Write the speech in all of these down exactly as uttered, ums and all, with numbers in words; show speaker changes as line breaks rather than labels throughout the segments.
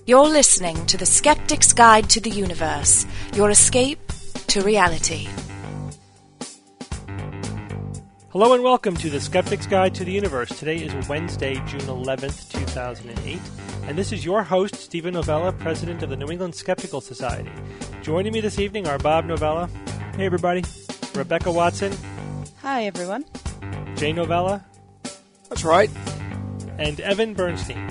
You're listening to The Skeptic's Guide to the Universe, your escape to reality.
Hello and welcome to The Skeptic's Guide to the Universe. Today is Wednesday, June eleventh, two thousand eight, and this is your host, Stephen Novella, President of the New England Skeptical Society. Joining me this evening are Bob Novella.
Hey, everybody.
Rebecca Watson.
Hi, everyone.
Jay Novella.
That's right.
And Evan Bernstein.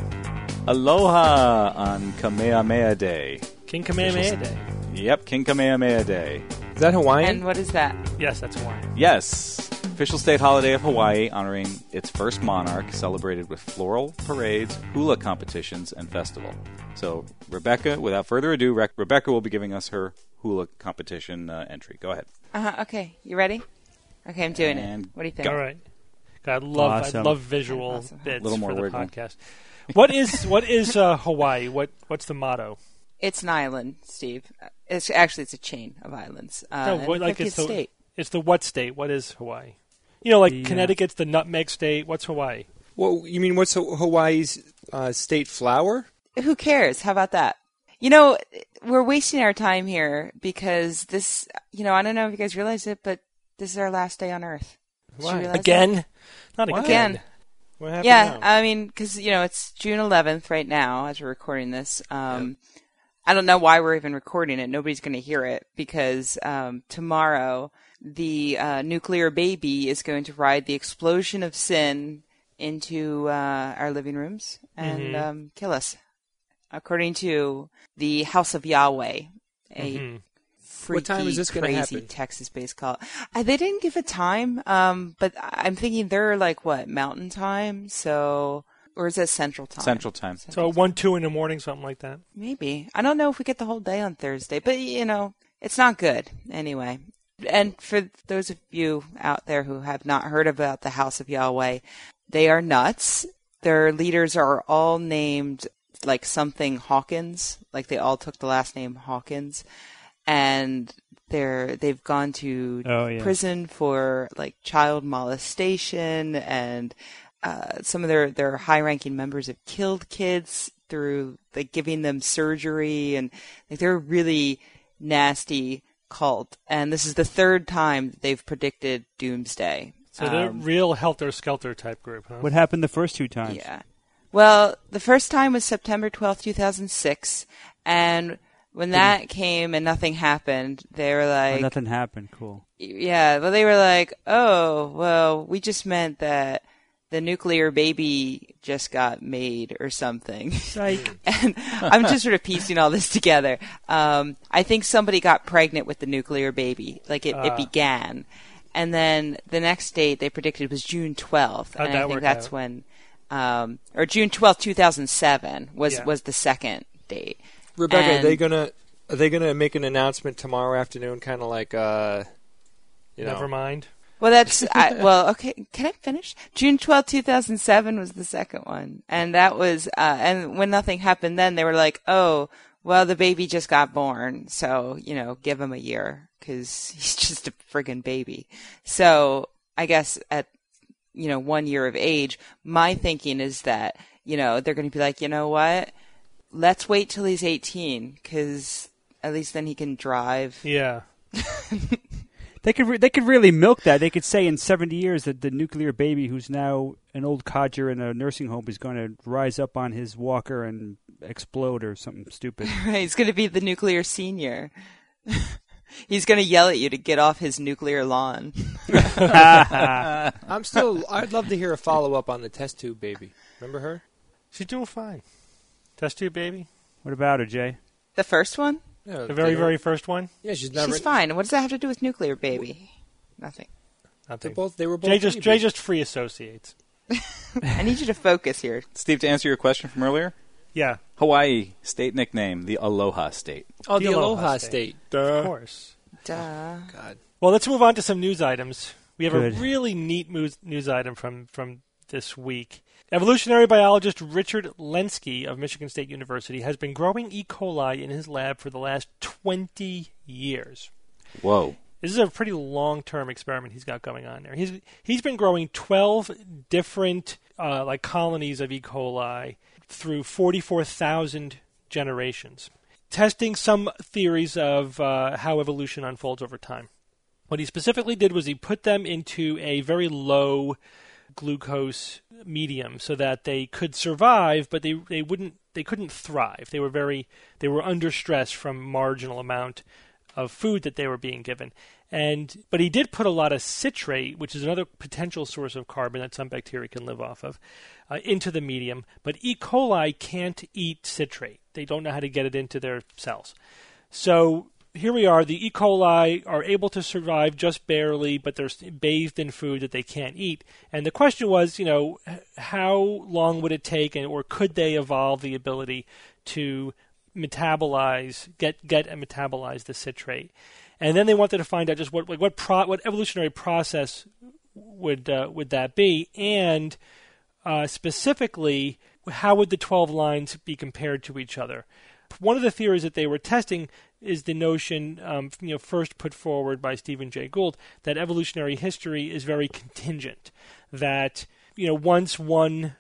Aloha on Kamehameha Day.
King Kamehameha Day.
Yep, King Kamehameha Day.
Is that Hawaiian?
And what is that?
Yes, that's Hawaiian.
Yes. Official state holiday of Hawaii honoring its first monarch, celebrated with floral parades, hula competitions, and festival. So, Rebecca, without further ado, Re- Rebecca will be giving us her hula competition uh, entry. Go ahead.
Uh-huh, okay, you ready? Okay, I'm doing
And
it. What do you think?
All right. God, I love,
Awesome.
I love visual
Awesome.
bits
Little more
for the
wording.
podcast. What is what is uh, Hawaii? What what's the motto?
It's an island, Steve. It's actually it's a chain of islands. Uh,
No,
and
what,
the
like
fiftieth
it's the
state.
it's the what state? What is Hawaii? You know, like
The, uh,
Connecticut's the nutmeg state. What's Hawaii?
Well, you mean what's Hawaii's uh, state flower?
Who cares? How about that? You know, we're wasting our time here because this. You know, I don't know if you guys realize it, but this is our last day on Earth. Did you realize
Again?
that?
Not again.
Again.
What happened
Yeah,
now?
I mean, because, you know, it's June eleventh right now as we're recording this. Um, I don't know why we're even recording it. Nobody's going to hear it because um, tomorrow the uh, nuclear baby is going to ride the explosion of sin into uh, our living rooms and
Mhm.
um, kill us, according to the House of Yahweh, a
Mhm.
freaky,
What time is this gonna
crazy
happen?
Texas-based call. Uh, they didn't give a time, um, but I'm thinking they're like what Mountain Time, so or is that Central Time?
Central Time.
So one, two in the morning, something like that.
Maybe. I don't know if we get the whole day on Thursday, but you know, it's not good anyway. And for those of you out there who have not heard about the House of Yahweh, they are nuts. Their leaders are all named like something Hawkins, like they all took the last name Hawkins. And they're they've gone to
Oh, yeah.
prison for like child molestation, and uh, some of their, their high-ranking members have killed kids through like giving them surgery, and like they're a really nasty cult. And this is the third time that they've predicted doomsday.
So they're
Um,
real helter-skelter type group, huh?
What happened the first two times?
Yeah. Well, the first time was September twelfth, two thousand six, and when that came and nothing happened, they were
Oh,
like,
nothing happened. Cool.
yeah, well, they were like, oh, well, we just meant that the nuclear baby just got made or something.
Psych.
And I'm just sort of piecing all this together. Um, I think somebody got pregnant with the nuclear baby. Like it,
Ah.
it began. And then the next date they predicted was June twelfth.
How'd
and
that
I think
work
that's
out?
when, um, or June twelfth, two thousand seven was,
Yeah.
was the second date.
Rebecca,
And-
are they gonna are they gonna make an announcement tomorrow afternoon? Kind of like, uh, you know,
Never mind.
Well, that's, I, well, okay, can I finish? June twelfth, two thousand seven was the second one. And that was, uh, and when nothing happened then, they were like, oh, well, the baby just got born. So, you know, give him a year because he's just a friggin' baby. So I guess at, you know, one year of age, my thinking is that, you know, they're going to be like, you know what? Let's wait till he's eighteen because at least then he can drive.
Yeah.
They could re- they could really milk that. They could say in seventy years that the nuclear baby, who's now an old codger in a nursing home, is going to rise up on his walker and explode or something stupid.
Right, he's going to be the nuclear senior. He's going to yell at you to get off his nuclear lawn.
I'm still. I'd love to hear a follow up on the test tube baby. Remember her?
She's doing fine. Test tube baby.
What about her, Jay?
The first one?
Yeah,
The very,
they don't-
very first one.
Yeah, she's never.
She's fine. What does that have to do with nuclear baby? Nothing.
They're
Nothing.
both. They were both.
Jay just
babies.
Jay just free associates.
I need you to focus here.
Steve, to answer your question from earlier,
Yeah,
Hawaii state nickname, the Aloha State.
Oh, the,
The
Aloha,
Aloha
State.
of
Duh.
course.
Duh.
God.
Well, let's move on to some news items. We have
Good.
a really neat news, news item from, from this week. Evolutionary biologist Richard Lenski of Michigan State University has been growing E. coli in his lab for the last twenty years.
Whoa.
This is a pretty long-term experiment he's got going on there. He's he's been growing twelve different uh, like colonies of E. coli through forty-four thousand generations, testing some theories of uh, how evolution unfolds over time. What he specifically did was he put them into a very low glucose medium so that they could survive, but they, they wouldn't they couldn't thrive. They were very they were under stress from marginal amount of food that they were being given. And but he did put a lot of citrate, which is another potential source of carbon that some bacteria can live off of, uh, into the medium. But E. coli can't eat citrate. They don't know how to get it into their cells. So here we are. The E. coli are able to survive just barely, but they're bathed in food that they can't eat. And the question was, you know, how long would it take, and or could they evolve the ability to metabolize, get get and metabolize the citrate? And then they wanted to find out just what like what pro, what evolutionary process would uh, would that be, and uh, specifically, how would the twelve lines be compared to each other? One of the theories that they were testing is the notion, um, you know, first put forward by Stephen Jay Gould, that evolutionary history is very contingent. That, you know, once one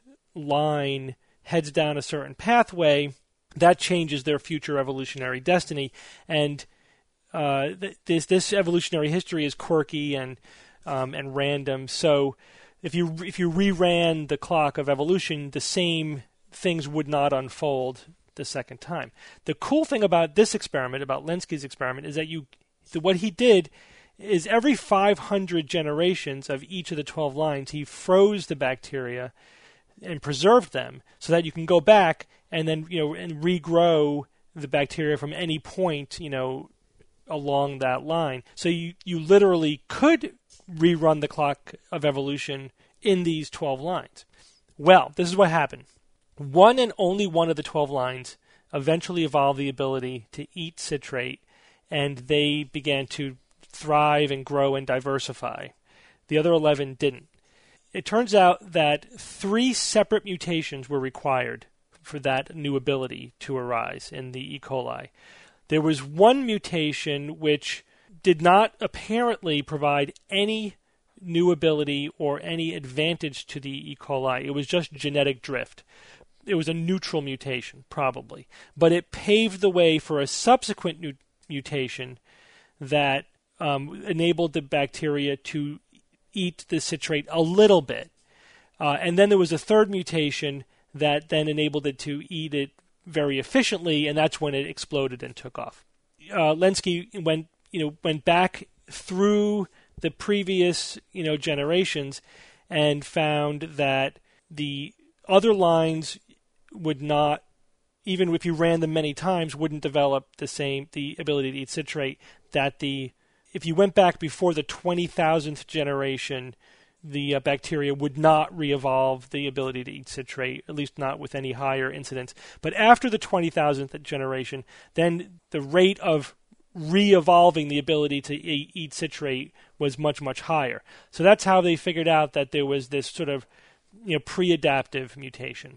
line heads down a certain pathway, that changes their future evolutionary destiny. And uh, th- this this evolutionary history is quirky and um, and random. So if you if you reran the clock of evolution, the same things would not unfold the second time. The cool thing about this experiment, about Lenski's experiment, is that you what he did is every five hundred generations of each of the twelve lines, he froze the bacteria and preserved them so that you can go back and then, you know, and regrow the bacteria from any point, you know, along that line. So you, you literally could rerun the clock of evolution in these twelve lines. Well, this is what happened. One and only one of the twelve lines eventually evolved the ability to eat citrate, and they began to thrive and grow and diversify. The other eleven didn't. It turns out that three separate mutations were required for that new ability to arise in the E. coli. There was one mutation which did not apparently provide any new ability or any advantage to the E. coli. It was just genetic drift. It was a neutral mutation, probably. But it paved the way for a subsequent nu- mutation that um, enabled the bacteria to eat the citrate a little bit. Uh, and then there was a third mutation that then enabled it to eat it very efficiently, and that's when it exploded and took off. Uh, Lenski went, you know, went back through the previous, you know, generations and found that the other lines would not, even if you ran them many times, wouldn't develop the same, the ability to eat citrate that the, if you went back before the twenty thousandth generation, the uh, bacteria would not re-evolve the ability to eat citrate, at least not with any higher incidence. But after the twenty thousandth generation, then the rate of re-evolving the ability to eat, eat citrate was much, much higher. So that's how they figured out that there was this sort of, you know, pre-adaptive mutation.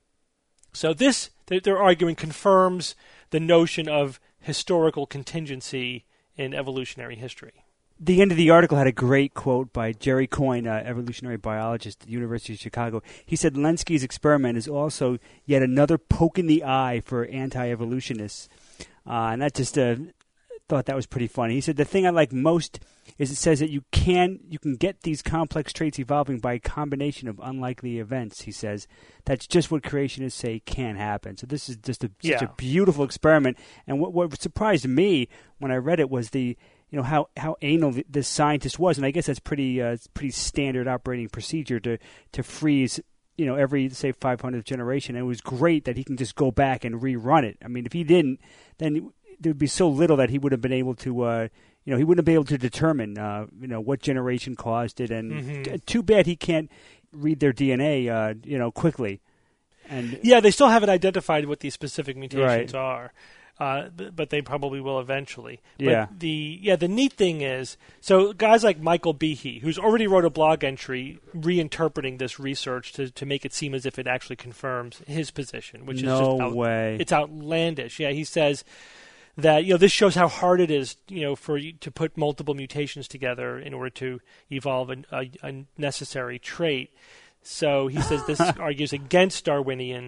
So this, they're arguing, confirms the notion of historical contingency in evolutionary history.
The end of the article had a great quote by Jerry Coyne, uh, evolutionary biologist at the University of Chicago. He said Lenski's experiment is also yet another poke in the eye for anti-evolutionists. Uh, and that just uh, thought that was pretty funny. He said the thing I like most is it says that you can you can get these complex traits evolving by a combination of unlikely events. He says that's just what creationists say can happen. So this is just a,
yeah.
such a beautiful experiment. And what, what surprised me when I read it was the you know how, how anal this scientist was, and I guess that's pretty uh, pretty standard operating procedure to to freeze you know every say five hundredth generation. And it was great that he can just go back and rerun it. I mean, if he didn't, then there would be so little that he would have been able to. Uh, You know, he wouldn't be able to determine, uh, you know, what generation caused it, and
mm-hmm.
t- too bad he can't read their D N A, uh, you know, quickly. And
yeah, they still haven't identified what these specific mutations
right.
are, uh, th- but they probably will eventually.
Yeah.
But the yeah, the neat thing is, so guys like Michael Behe, who's already wrote a blog entry reinterpreting this research to to make it seem as if it actually confirms his position, which
no
is just out-
way.
It's outlandish. Yeah, he says that, you know, this shows how hard it is, you know, for you to put multiple mutations together in order to evolve a, a, a necessary trait. So he says this argues against Darwinian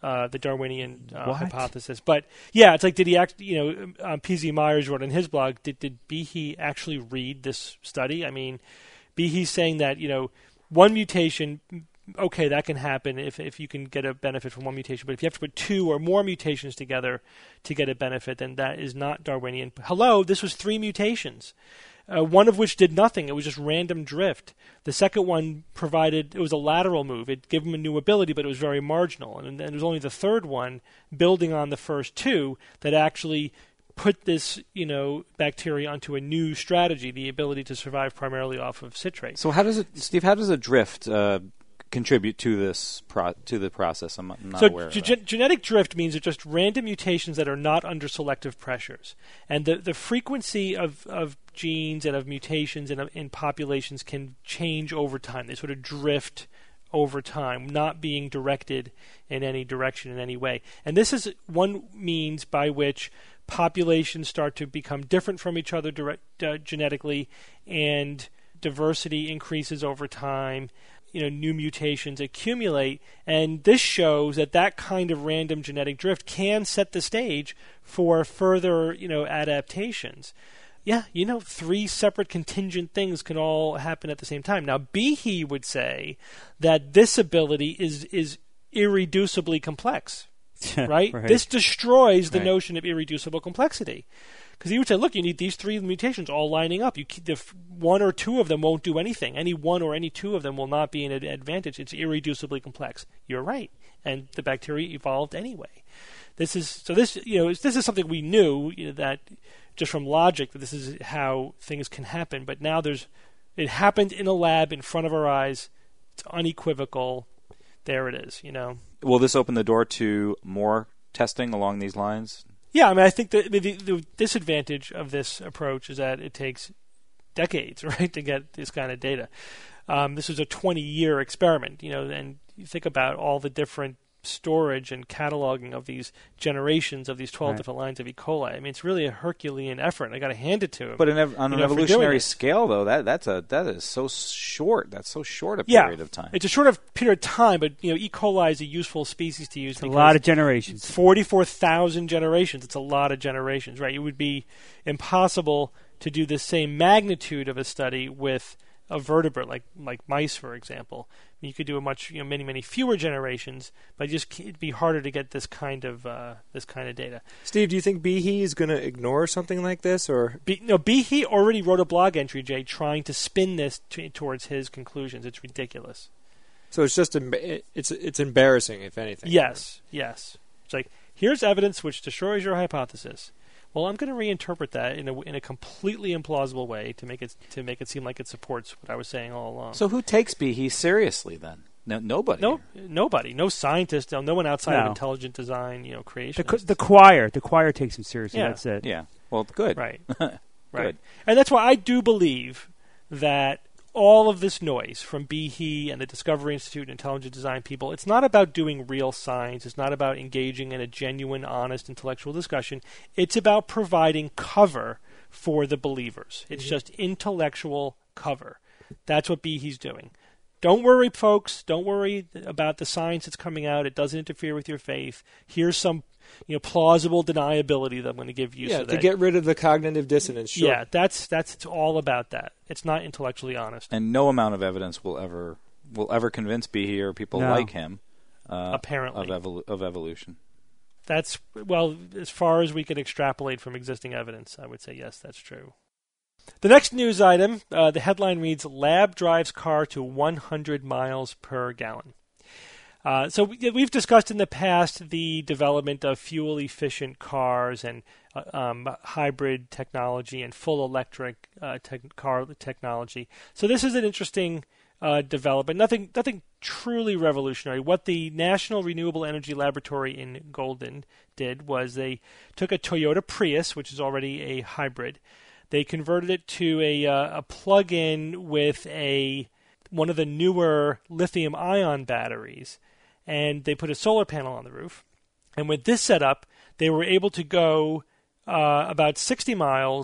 uh, the Darwinian uh,
What?
hypothesis. But yeah, it's like, did he act? You know, um, P Z Myers wrote on his blog. Did did Behe actually read this study? I mean, Behe's saying that you know one mutation. Okay, that can happen if if you can get a benefit from one mutation. But if you have to put two or more mutations together to get a benefit, then that is not Darwinian. Hello, this was three mutations, uh, one of which did nothing. It was just random drift. The second one provided, it was a lateral move. It gave him a new ability, but it was very marginal. And, and it was only the third one, building on the first two, that actually put this, you know, bacteria onto a new strategy, the ability to survive primarily off of citrate.
So how does it, Steve? How does a drift uh, contribute to this pro- to the process? I'm, I'm not
so
aware of
ge-
that.
genetic drift means it's just random mutations that are not under selective pressures, and the the frequency of, of genes and of mutations in in populations can change over time. They sort of drift over time, not being directed in any direction in any way. And this is one means by which populations start to become different from each other direct, uh, genetically, and diversity increases over time. You know, new mutations accumulate, and this shows that that kind of random genetic drift can set the stage for further, you know, adaptations. Yeah, you know, three separate contingent things can all happen at the same time. Now, Behe would say that this ability is is irreducibly complex, right?
Right.
This destroys the
Right.
notion of irreducible complexity. Because he would say, look, you need these three mutations all lining up. You, the one or two of them won't do anything. Any one or any two of them will not be an ad- advantage. It's irreducibly complex. You're right, and the bacteria evolved anyway. This is so. This you know this is something we knew, you know, that just from logic that this is how things can happen. But now there's it happened in a lab in front of our eyes. It's unequivocal. There it is. You know.
Will this open the door to more testing along these lines?
Yeah, I mean, I think the, the the disadvantage of this approach is that it takes decades, right, to get this kind of data. Um, this is a twenty-year experiment, you know, and you think about all the different storage and cataloging of these generations of these twelve
Right.
different lines of E. coli. I mean, it's really a Herculean effort. I got to hand it to him.
But in ev- on
you
an
know, for doing
evolutionary
it.
scale, though, that that's a that is so short. That's so short a
Yeah,
period of time.
it's a short of period of time, but you know, E. coli is a useful species to use.
It's a lot of generations.
forty-four thousand generations. It's a lot of generations, right? It would be impossible to do the same magnitude of a study with a vertebrate like like mice, for example. I mean, you could do a much, you know, many many fewer generations, but just it'd be harder to get this kind of uh, this kind of data.
Steve, do you think Behe is going to ignore something like this, or
Be, no, Behe already wrote a blog entry, Jay, trying to spin this t- towards his conclusions. It's ridiculous.
so? It's just emba- it's it's embarrassing, if anything.
Yes, yes. It's like, here's evidence which destroys your hypothesis. Well, I'm going to reinterpret that in a in a completely implausible way to make it to make it seem like it supports what I was saying all along.
So who takes Behe seriously then? No, nobody.
no, nobody, no scientist, no, no one outside of
No.
intelligent design, you know,
The,
creation.
co- the choir, the choir takes him seriously.
Yeah.
That's it.
Yeah. Well, good.
Right,
Good.
right, and that's why I do believe that all of this noise from Behe and the Discovery Institute and intelligent design people, it's not about doing real science. It's not about engaging in a genuine, honest, intellectual discussion. It's about providing cover for the believers. It's just intellectual cover. That's what Behe's doing. Don't worry, folks. Don't worry about the science that's coming out. It doesn't interfere with your faith. Here's some, you know, plausible deniability that I'm going to give you.
Yeah,
so
to
that,
get rid of the cognitive dissonance. Sure.
yeah, that's that's it's all about that. It's not intellectually honest.
And no amount of evidence will ever will ever convince Behe or people
No.
like him uh,
Apparently.
of evolu- of evolution.
That's, well, as far as we can extrapolate from existing evidence, I would say yes, that's true. The next news item, uh, the headline reads, Lab drives car to one hundred miles per gallon. Uh, so we, we've discussed in the past the development of fuel-efficient cars and uh, um, hybrid technology and full electric uh, tech- car technology. So this is an interesting uh, development. Nothing, nothing truly revolutionary. What the National Renewable Energy Laboratory in Golden did was they took a Toyota Prius, which is already a hybrid. They converted it to a uh, a plug-in with a one of the newer lithium-ion batteries, and they put a solar panel on the roof. And with this setup, they were able to go uh, about sixty miles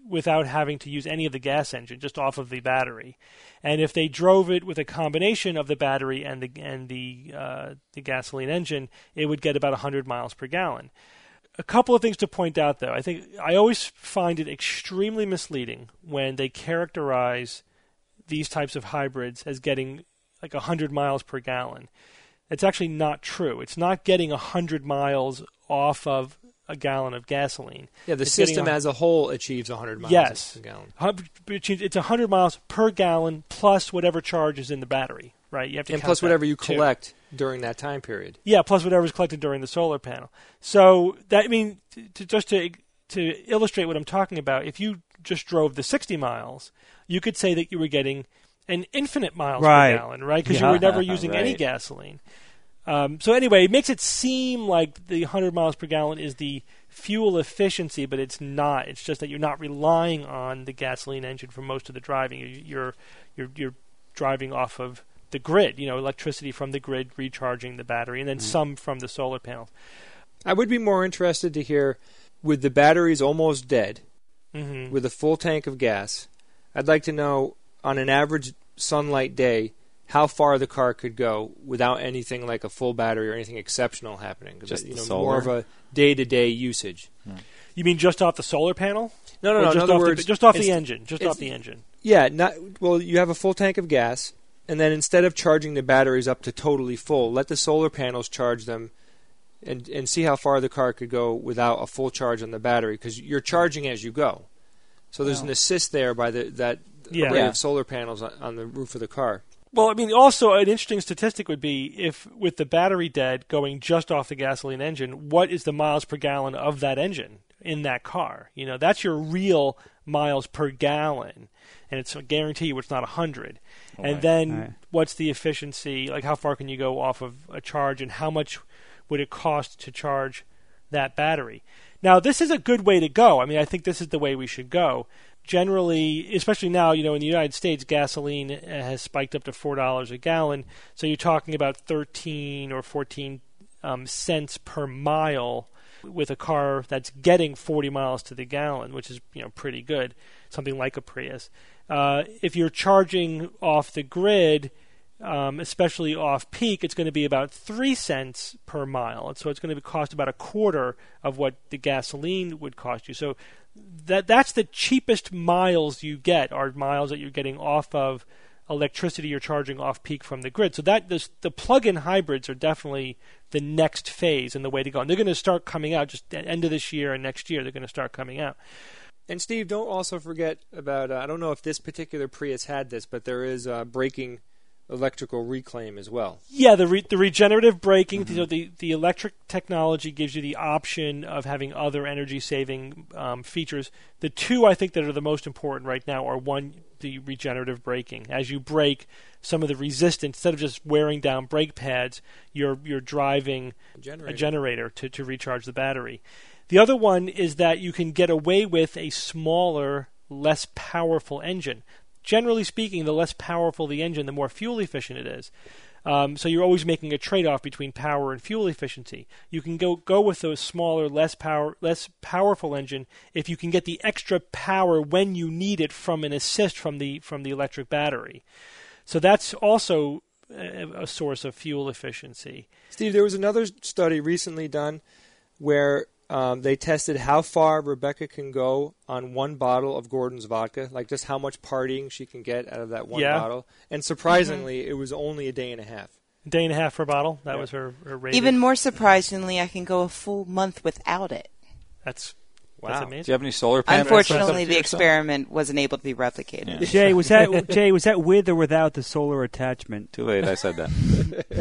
without having to use any of the gas engine, just off of the battery. And if they drove it with a combination of the battery and the and the uh, the gasoline engine, it would get about one hundred miles per gallon. A couple of things to point out, though. I think I always find it extremely misleading when they characterize these types of hybrids as getting like one hundred miles per gallon. It's actually not true. It's not getting one hundred miles off of a gallon of gasoline.
Yeah, the
it's
system
a,
as a whole achieves one hundred miles
yes,
per gallon.
It's one hundred miles per gallon plus whatever charge is in the battery, right? You have to
and
count
plus
that
whatever you
too.
collect during that time period.
Yeah, plus whatever is collected during the solar panel. So that I mean, to, just to to illustrate what I'm talking about, if you just drove the sixty miles, you could say that you were getting an infinite miles
right.
per gallon, right? Because
yeah.
you were never using
right.
any gasoline. Um, so anyway, it makes it seem like the one hundred miles per gallon is the fuel efficiency, but it's not. It's just that you're not relying on the gasoline engine for most of the driving. You're you're you're driving off of the grid, you know, electricity from the grid recharging the battery, and then mm-hmm. some from the solar panels.
I would be more interested to hear, with the batteries almost dead,
mm-hmm.
with a full tank of gas, I'd like to know, on an average sunlight day, how far the car could go without anything like a full battery or anything exceptional happening.
Just
you
the
know,
solar?
more of a day-to-day usage.
Hmm. You mean just off the solar panel?
No, no,
or
no.
just
In other
off
words,
the, just off the
it's-
engine. Just
it's-
off the engine.
Yeah, not well. You have a full tank of gas, and then instead of charging the batteries up to totally full, let the solar panels charge them, and and see how far the car could go without a full charge on the battery, because you're charging as you go. So there's
Wow.
an assist there by the that
Yeah.
array
Yeah.
of solar panels on, on the roof of the car.
Well, I mean, also an interesting statistic would be if, with the battery dead, going just off the gasoline engine, what is the miles per gallon of that engine in that car? You know, that's your real miles per gallon, and it's I guarantee you it's not one hundred.
Oh,
and
right.
then
Right.
what's the efficiency? Like, how far can you go off of a charge, and how much would it cost to charge that battery? Now, this is a good way to go. I mean, I think this is the way we should go. Generally, especially now, you know, in the United States, gasoline has spiked up to four dollars a gallon. So you're talking about thirteen or fourteen um, cents per mile with a car that's getting forty miles to the gallon, which is, you know, pretty good. Something like a Prius. Uh, if you're charging off the grid, um, especially off peak, it's going to be about three cents per mile. So it's going to cost about a quarter of what the gasoline would cost you. So that that's the cheapest miles you get, are miles that you're getting off of electricity you're charging off peak from the grid. So that this, the plug-in hybrids are definitely the next phase and the way to go. And they're going to start coming out just at the end of this year and next year. They're going to start coming out.
And Steve, don't also forget about, uh, I don't know if this particular Prius had this, but there is uh, braking electrical reclaim as well.
Yeah, the re- the regenerative braking,
Mm-hmm.
so the, the electric technology gives you the option of having other energy-saving um, features. The two I think that are the most important right now are, one, the regenerative braking. As you brake, some of the resistance, instead of just wearing down brake pads, you're you're driving
Generator.
a generator to, to recharge the battery. The other one is that you can get away with a smaller, less powerful engine. Generally speaking, the less powerful the engine, the more fuel efficient it is. Um, so you're always making a trade-off between power and fuel efficiency. You can go go with those smaller, less power, less powerful engine if you can get the extra power when you need it from an assist from the from the electric battery. So that's also a, a source of fuel efficiency.
Steve, there was another study recently done where um, they tested how far Rebecca can go on one bottle of Gordon's vodka, like just how much partying she can get out of that one
Yeah.
bottle. And surprisingly, it was only a day and a half.
A day and a half for a bottle. That
Yeah.
was her, her rating.
Even more surprisingly, I can go a full month without it.
That's
Wow.
that's
Do
amazing.
you have any solar panels?
Unfortunately,
up
the
here,
experiment wasn't able to be replicated.
Yeah.
Jay, was that Jay? Was that with or without the solar attachment?
Too late, I said that.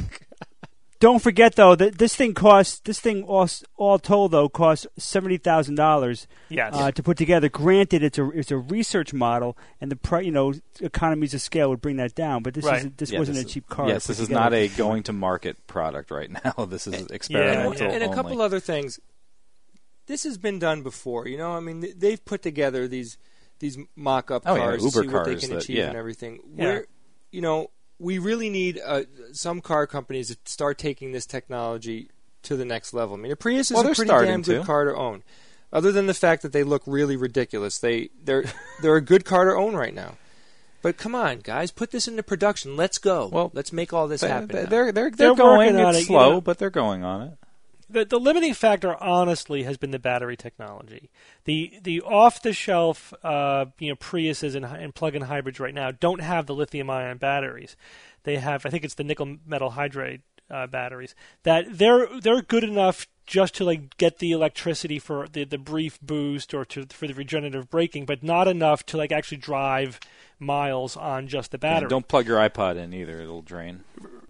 Don't forget though that this thing costs. This thing all, all told though costs seventy thousand dollars
Yes.
uh, to put together. Granted, it's a it's a research model, and the pri- you know economies of scale would bring that down. But this
Right.
is this
Yeah,
wasn't
this
a
is-
cheap car.
Yes,
to
this
put
is
together.
not a going to market product right now. This is experimental
yeah.
And a
only.
couple other things. This has been done before. You know, I mean, th- they've put together these these mock-up
Oh, yeah,
cars
Uber
to see what they
cars
can
that-
achieve
yeah.
and everything.
Yeah.
Where, you know, we really need uh, some car companies to start taking this technology to the next level. I mean, a Prius is
Well,
a
they're
pretty
starting
damn good
to.
car to own. Other than the fact that they look really ridiculous, they they're they're a good car to own right now. But come on, guys, put this into production. Let's go.
Well,
let's make all this happen.
They're
now.
they're they're,
They're
going.
working on
It's
it, you
slow,
know.
but they're going on it.
The, the limiting factor, honestly, has been the battery technology. The the off-the-shelf, uh, you know, Priuses and, and plug-in hybrids right now don't have the lithium-ion batteries. They have, I think it's the nickel metal hydride uh, batteries. That they're they're good enough just to like get the electricity for the, the brief boost or to for the regenerative braking, but not enough to like actually drive miles on just the battery.
Yeah, don't plug your iPod in either; it'll drain.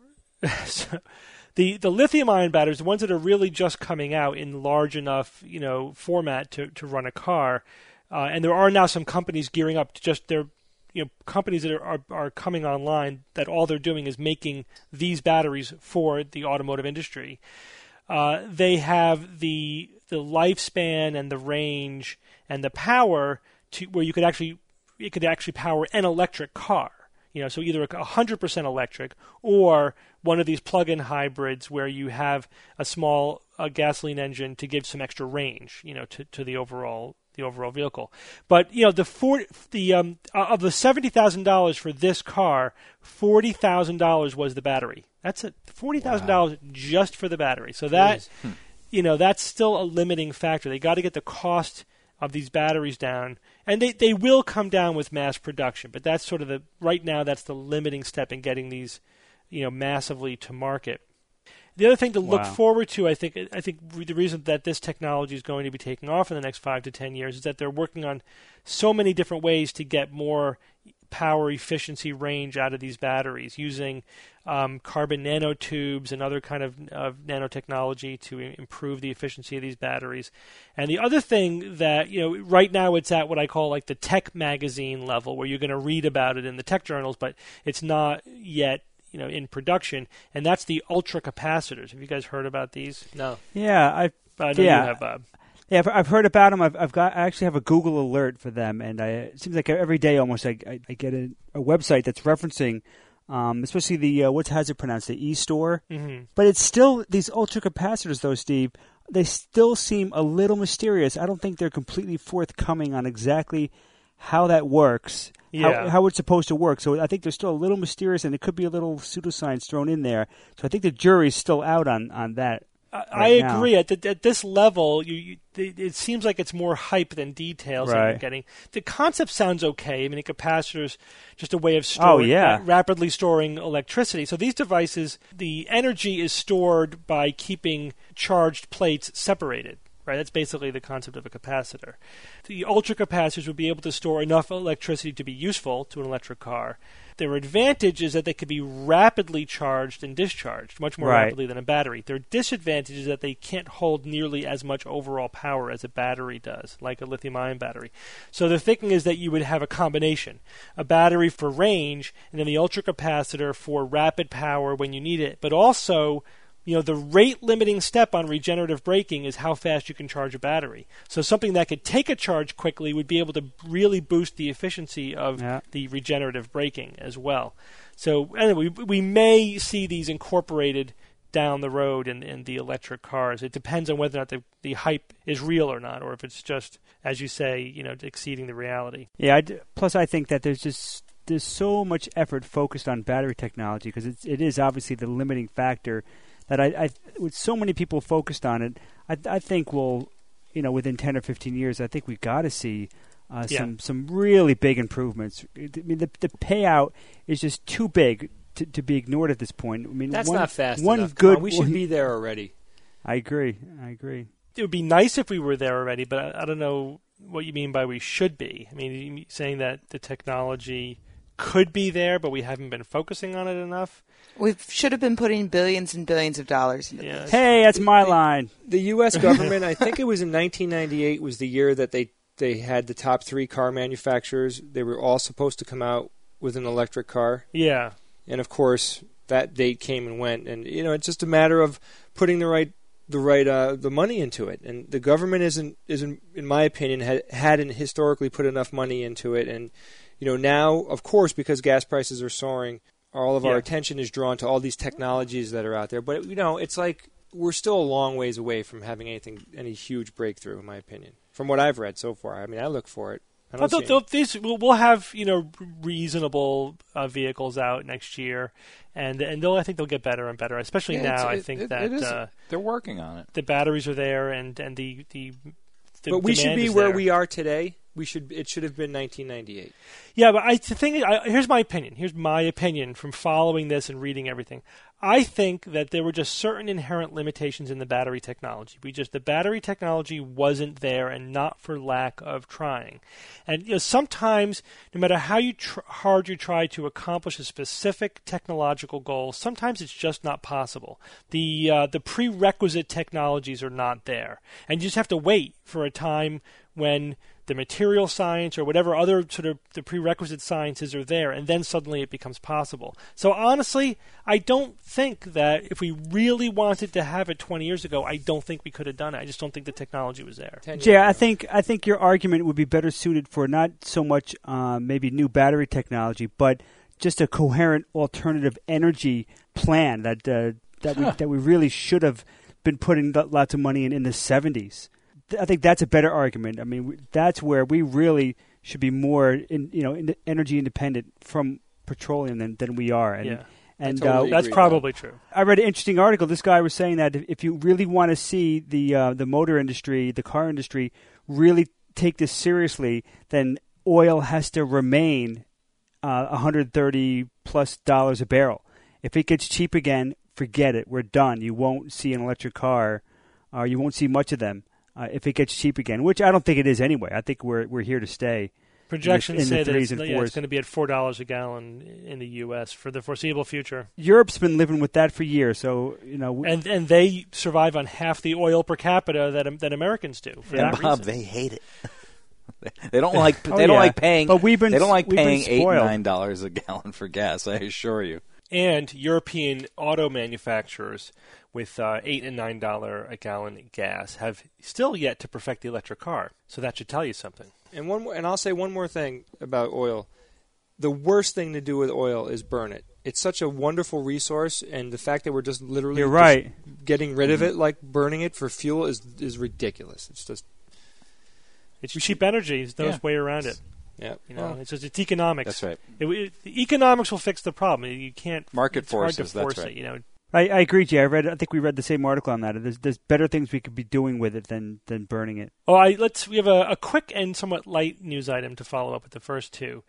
so, The the lithium-ion batteries, the ones that are really just coming out in large enough, you know, format to, to run a car, uh, and there are now some companies gearing up to just their, you know, companies that are, are are coming online that all they're doing is making these batteries for the automotive industry. Uh, they have the the lifespan and the range and the power to where you could actually it could actually power an electric car. You know, so either one hundred percent electric or one of these plug-in hybrids where you have a small uh, gasoline engine to give some extra range, you know, to, to the overall the overall vehicle. But you know, the four, the um, of the seventy thousand dollars for this car, forty thousand dollars was the battery. That's it, forty thousand dollars wow. just for the battery. So that hmm. you know, that's still a limiting factor. They got to get the cost of these batteries down, and they, they will come down with mass production, but that's sort of the right now that's the limiting step in getting these, you know, massively to market. The other thing to look
wow.
forward to, I think, I think the reason that this technology is going to be taking off in the next five to ten years is that they're working on so many different ways to get more power, efficiency, range out of these batteries using um, carbon nanotubes and other kind of, of nanotechnology to I- improve the efficiency of these batteries. And the other thing that, you know, right now it's at what I call like the tech magazine level where you're going to read about it in the tech journals, but it's not yet, you know, in production, and that's the ultra capacitors. Have you guys heard about these?
No.
Yeah, I.
I know
yeah.
you have, Bob.
Yeah, I've, I've heard about them. I've, I've got. I actually have a Google alert for them, and I, it seems like every day almost I, I, I get a, a website that's referencing, um, especially the uh, what's how's it pronounced, the e-store.
Mm-hmm.
But it's still these ultra capacitors, though, Steve. They still seem a little mysterious. I don't think they're completely forthcoming on exactly how that works.
Yeah.
How, how it's supposed to work. So I think they're still a little mysterious, and it could be a little pseudoscience thrown in there. So I think the jury's still out on, on that.
I,
right
I
now.
agree. At, the, at this level, you, you, it seems like it's more hype than details that
Right.
you're getting. The concept sounds okay. I mean, a capacitor's just a way of storing,
Oh, yeah.
ra- rapidly storing electricity. So these devices, the energy is stored by keeping charged plates separated. Right, that's basically the concept of a capacitor. The ultracapacitors would be able to store enough electricity to be useful to an electric car. Their advantage is that they could be rapidly charged and discharged, much more
Right.
rapidly than a battery. Their disadvantage is that they can't hold nearly as much overall power as a battery does, like a lithium-ion battery. So the thinking is that you would have a combination, a battery for range, and then the ultracapacitor for rapid power when you need it, but also, you know, the rate limiting step on regenerative braking is how fast you can charge a battery. So something that could take a charge quickly would be able to really boost the efficiency of
Yeah.
the regenerative braking as well. So anyway, we, we may see these incorporated down the road in, in the electric cars. It depends on whether or not the, the hype is real or not, or if it's just, as you say, you know, exceeding the reality.
Yeah. I d- plus, I think that there's just there's so much effort focused on battery technology because it's it is obviously the limiting factor. That I, I, with so many people focused on it, I, I think we'll, you know, within ten or fifteen years, I think we've got to see uh,
Yeah.
some some really big improvements. I mean, the the payout is just too big to, to be ignored at this point. I mean,
That's
one,
not fast
one
enough. Come
good.
on, we should be there already.
I agree. I agree.
It would be nice if we were there already, but I, I don't know what you mean by we should be. I mean, you saying that the technology could be there, but we haven't been focusing on it enough.
We should have been putting billions and billions of dollars into
Yeah.
this.
Hey, that's my line.
The U S government, I think it was in nineteen ninety-eight, was the year that they, they had the top three car manufacturers. They were all supposed to come out with an electric car.
Yeah.
And, of course, that date came and went. And, you know, it's just a matter of putting the right the right uh, the money into it. And the government isn't, isn't in my opinion, had, hadn't historically put enough money into it. And, you know, now, of course, because gas prices are soaring, all of
Yeah.
our attention is drawn to all these technologies that are out there. But, you know, it's like we're still a long ways away from having anything, any huge breakthrough, in my opinion. From what I've read so far, I mean, I look for it. I don't
They'll,
see
they'll, these, we'll, we'll have you know reasonable uh, vehicles out next year, and and they'll I think they'll get better and better. Especially
Yeah,
now,
it's-
I
it-
think
it-
that
it is-
uh,
they're working on it.
the batteries are there, and and the the. the
but we should
demand
be
is
where
there.
we are today. We should. It should have been nineteen ninety-eight.
Yeah, but I the thing. I, here's my opinion. Here's my opinion from following this and reading everything. I think that there were just certain inherent limitations in the battery technology. We just the battery technology wasn't there, and not for lack of trying. And you know, sometimes, no matter how you tr- hard you try to accomplish a specific technological goal, sometimes it's just not possible. The uh, the prerequisite technologies are not there, and you just have to wait for a time when the material science or whatever other sort of the prerequisite sciences are there, and then suddenly it becomes possible. So honestly, I don't think that if we really wanted to have it twenty years ago, I don't think we could have done it. I just don't think the technology was there.
ten years
Jay, I
ago.
think I think your argument would be better suited for not so much um, maybe new battery technology, but just a coherent alternative energy plan that uh, that we that we really should have been putting lo- lots of money in in the seventies. I think that's a better argument. I mean, we- that's where we really should be more, in, you know, in energy independent from petroleum than, than we are. And,
Yeah.
and
totally
uh,
That's
agree.
probably true.
I read an interesting article. This guy was saying that if, if you really want to see the uh, the motor industry, the car industry, really take this seriously, then oil has to remain uh, one hundred thirty plus dollars a barrel. If it gets cheap again, forget it. We're done. You won't see an electric car, or you won't see much of them. Uh, if it gets cheap again, which I don't think it is anyway. I think we're we're here to stay.
Projections
in the
say that
threes
it's,
and
yeah, it's
fours.
going to be at four dollars a gallon in the U S for the foreseeable future.
Europe's been living with that for years, so you know. we-
And and they survive on half the oil per capita that that Americans do. For
And
that
Bob,
reason.
they hate it. They don't like. They
Oh,
don't
yeah.
like paying.
But we've been-
They don't like
we've been
paying eight
spoiled.
nine dollars a gallon for gas. I assure you.
And European auto manufacturers with uh, eight and nine dollar a gallon gas have still yet to perfect the electric car. So that should tell you something.
And one more, and I'll say one more thing about oil. The worst thing to do with oil is burn it. It's such a wonderful resource, and the fact that we're just literally
You're
just
right.
getting rid of it, like burning it for fuel, is is ridiculous. It's just
It's cheap energy. There's no
Yeah.
way around it.
yeah.
You know,
Well,
it's just it's economics.
That's right.
It, it, the economics will fix the problem. You can't
Market
it's hard to
forces, that's
force
right.
it. You know,
I, I agree, Jay. I read. I think we read the same article on that. There's, there's better things we could be doing with it than, than burning it.
Oh, I let's we have a, a quick and somewhat light news item to follow up with the first two.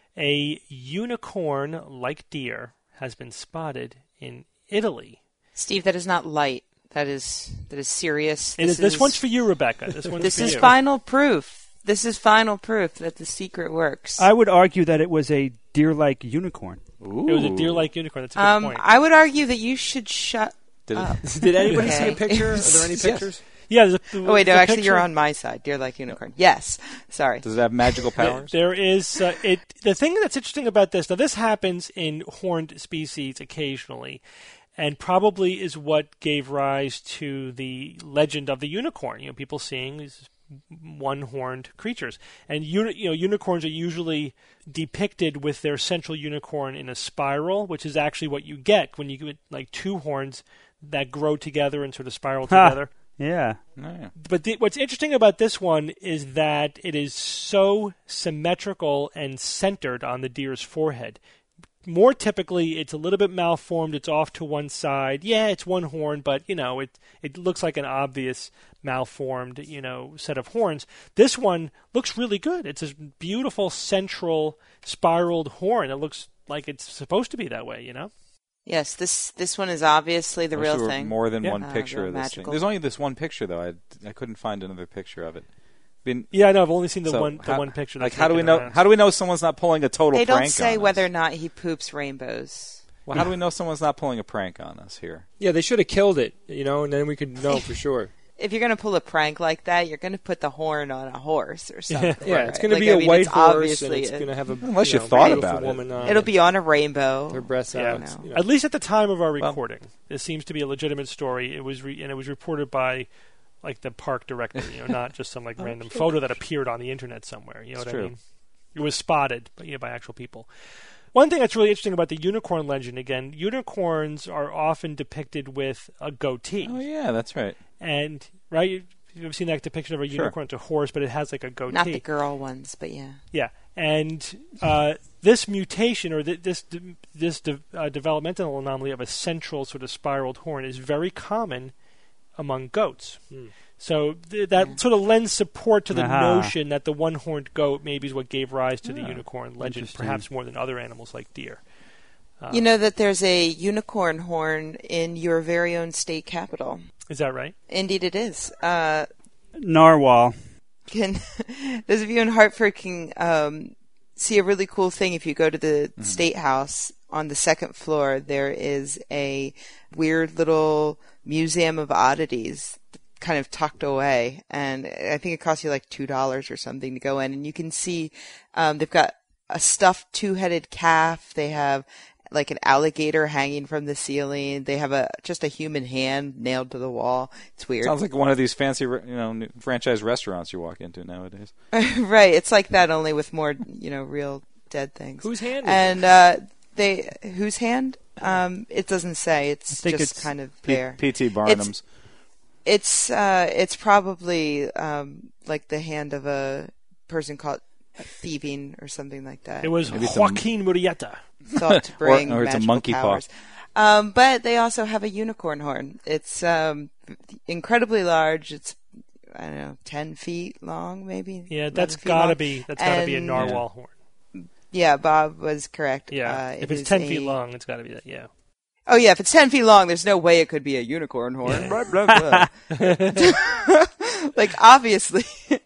A unicorn like deer has been spotted in Italy.
Steve, that is not light. That is that is serious.
It is, this one's for you, Rebecca. This one's
This
for
is
you.
final proof. This is final proof that the secret works.
I would argue that it was a deer-like unicorn.
Ooh.
It was a deer-like unicorn. That's a good
um,
point.
I would argue that you should shut
Did it-
up.
did anybody see
Okay.
a picture? Are there any
Yes.
pictures?
yeah. there's a-
Oh wait, no,
the
actually,
picture-
you're on my side. Dear like unicorn. Yes. Sorry.
Does it have magical
There-
powers?
There is uh, it. The thing that's interesting about this, now this happens in horned species occasionally, and probably is what gave rise to the legend of the unicorn. You know, people seeing these one-horned creatures, and uni- you know, unicorns are usually depicted with their central unicorn in a spiral, which is actually what you get when you get like two horns that grow together and sort of spiral
Ha.
together.
Yeah.
Oh, yeah.
But the, what's interesting about this one is that it is so symmetrical and centered on the deer's forehead. More typically, it's a little bit malformed. It's off to one side. Yeah, it's one horn, but you know, it it looks like an obvious malformed, you know, set of horns. This one looks really good. It's a beautiful central spiraled horn. It looks like it's supposed to be that way. You know.
Yes, this this one is obviously the
I wish
real
there were
thing.
More than
Yeah.
one
Uh,
picture
real
of this
magical.
thing. There's only this one picture though. I I couldn't find another picture of it. Been,
Yeah, I know. I've only seen the
so
one the
how-
one picture.
Like
That's
how do we
making
know?
around.
How do we know someone's not pulling a total
They
prank
don't say
on
whether
us?
or not he poops rainbows.
Well, how do we know someone's not pulling a prank on us here?
Yeah, they should have killed it, you know, and then we could know for sure.
If you're going to pull a prank like that, you're going to put the horn on a horse or something.
Yeah,
right?
it's going to
Like,
be
I
a
mean,
white
it's
horse, and
obviously
it's
a-
going to have a
Unless you
know,
thought
beautiful
about it.
woman on
It'll
it.
be on a rainbow.
Her breasts
Yeah.
out.
No.
you know.
At least at the time of our
Well-
recording, this seems to be a legitimate story. It was re- and it was reported by like the park director, you know, not just some like random photo that appeared on the internet somewhere. You know
It's
what
true.
I mean? It was spotted, but you know, by actual people. one thing that's really interesting about the unicorn legend, again, unicorns are often depicted with a goatee.
Oh, yeah, that's right.
And, right, you've seen that depiction of a
Sure.
unicorn, it's a horse, but it has like a goatee.
Not the girl ones, but yeah.
Yeah, and uh, this mutation or th- this de- this de- uh, developmental anomaly of a central sort of spiraled horn is very common among goats.
Hmm.
So th- that
Yeah.
sort of lends support to the
Aha.
notion that the one-horned goat maybe is what gave rise to the
Yeah.
unicorn legend,
Interesting.
perhaps more than other animals like deer. Uh,
You know that there's a unicorn horn in your very own state capital.
Is that right?
Indeed, it is. Uh,
Narwhal.
can those of you in Hartford can um, see a really cool thing if you go to the
Mm-hmm.
State House on the second floor. There is a weird little museum of oddities, kind of tucked away, and I think it costs you like two dollars or something to go in. And you can see um, they've got a stuffed two-headed calf. They have like an alligator hanging from the ceiling. They have a just a human hand nailed to the wall. It's weird.
Sounds like one of these fancy, you know, new franchise restaurants you walk into nowadays.
Right, it's like that, only with more, you know, real dead things.
Whose hand is
And uh, they, whose hand? Um, it doesn't say. It's
I think
just
it's
kind of
P-
there.
P.T. Barnum's.
It's uh, it's probably um, like the hand of a person caught thieving or something like that.
It was
Maybe some-
Joaquin Murrieta.
thought to bring
or it's a
magical
monkey paw.
powers. Um, but they also have a unicorn horn. It's um, incredibly large. It's I don't know, ten feet long, maybe.
Yeah,
eleven
that's
feet
gotta
long.
be that's gotta be a
And-
narwhal horn.
Yeah, Bob was correct.
Yeah,
Uh,
if
it
it's
is
ten
a-
feet long, it's gotta be that. Yeah.
Oh yeah, if it's ten feet long, there's no way it could be a unicorn horn. Blah, blah, blah. Like obviously.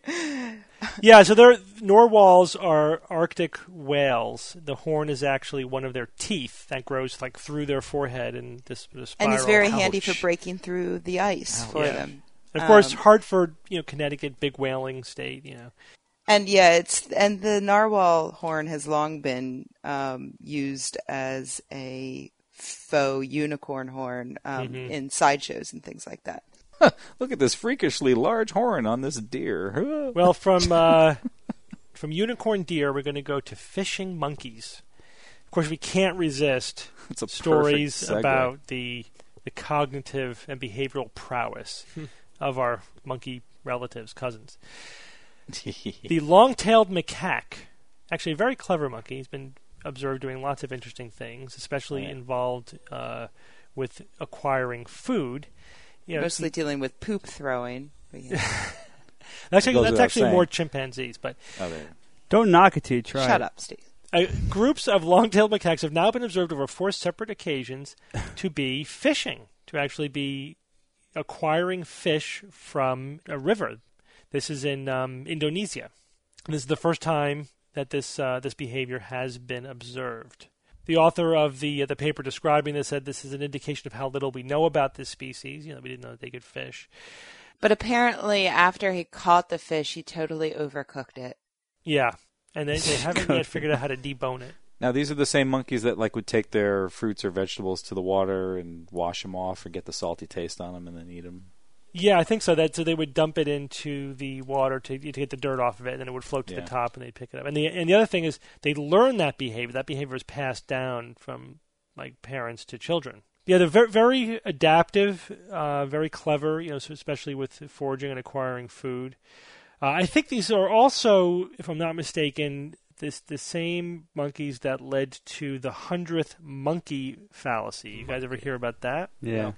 Yeah, so their narwhals are Arctic whales. The horn is actually one of their teeth that grows like through their forehead, and this, this
And it's
spiral
very handy
pouch.
for breaking through the ice for
Yeah.
them.
And of course,
um,
Hartford, you know, Connecticut, big whaling state. You know,
And yeah, it's and the narwhal horn has long been um, used as a faux unicorn horn um,
Mhm.
in sideshows and things like that.
Look at this freakishly large horn on this deer.
well, from uh, from unicorn deer, we're going to go to fishing monkeys. Of course, we can't resist
It's a
stories
perfect segue.
about the the cognitive and behavioral prowess of our monkey relatives, cousins. The long-tailed macaque, actually a very clever monkey. He's been observed doing lots of interesting things, especially
Oh, yeah.
involved uh, with acquiring food. You know,
Mostly dealing with poop throwing. But yeah.
actually,
goes
that's
without
actually
saying.
more chimpanzees, but
Oh, there.
Don't knock it till you try
Shut
it.
up, Steve.
Uh, groups of long-tailed macaques have now been observed over four separate occasions to be fishing, to actually be acquiring fish from a river. This is in um, Indonesia. This is the first time that this uh, this behavior has been observed. The author of the uh, the paper describing this said this is an indication of how little we know about this species. You know, we didn't know that they could fish.
But apparently, after he caught the fish, he totally overcooked it.
Yeah, and they, they haven't yet figured out how to debone it.
Now, these are the same monkeys that like would take their fruits or vegetables to the water and wash them off or get the salty taste on them and then eat them.
Yeah, I think so. That so they would dump it into the water to, to get the dirt off of it, and then it would float to
Yeah.
the top, and they'd pick it up. And the and the other thing is they learn that behavior. That behavior is passed down from like parents to children. Yeah, they're very, very adaptive, uh, very clever. You know, so especially with foraging and acquiring food. Uh, I think these are also, if I'm not mistaken, this the same monkeys that led to the hundredth monkey fallacy. You guys ever hear about that?
Yeah.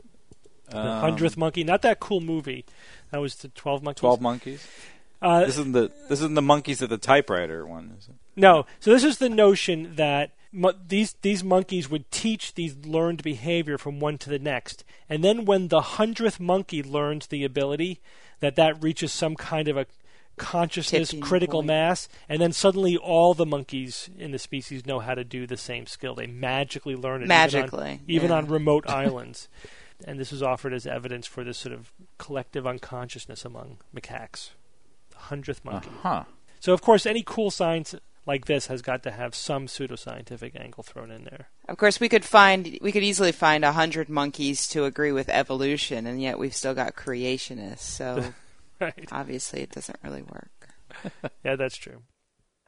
The
Um,
hundredth monkey, not that cool movie. That was the twelve monkeys.
Twelve monkeys.
Uh,
This isn't the this isn't the monkeys at the typewriter one, is it?
no, so this is the notion that mo- these these monkeys would teach these learned behavior from one to the next, and then when the hundredth monkey learns the ability, that that reaches some kind of a consciousness
Tipping
critical
point.
mass, and then suddenly all the monkeys in the species know how to do the same skill. They magically learn it,
Magically,
even on, even
yeah.
on remote islands. And this is offered as evidence for this sort of collective unconsciousness among macaques. The hundredth monkey.
Huh.
So, of course, any cool science like this has got to have some pseudoscientific angle thrown in there.
Of course, we could find we could easily find a hundred monkeys to agree with evolution, and yet we've still got creationists. So
Right.
obviously, it doesn't really work.
Yeah, that's true.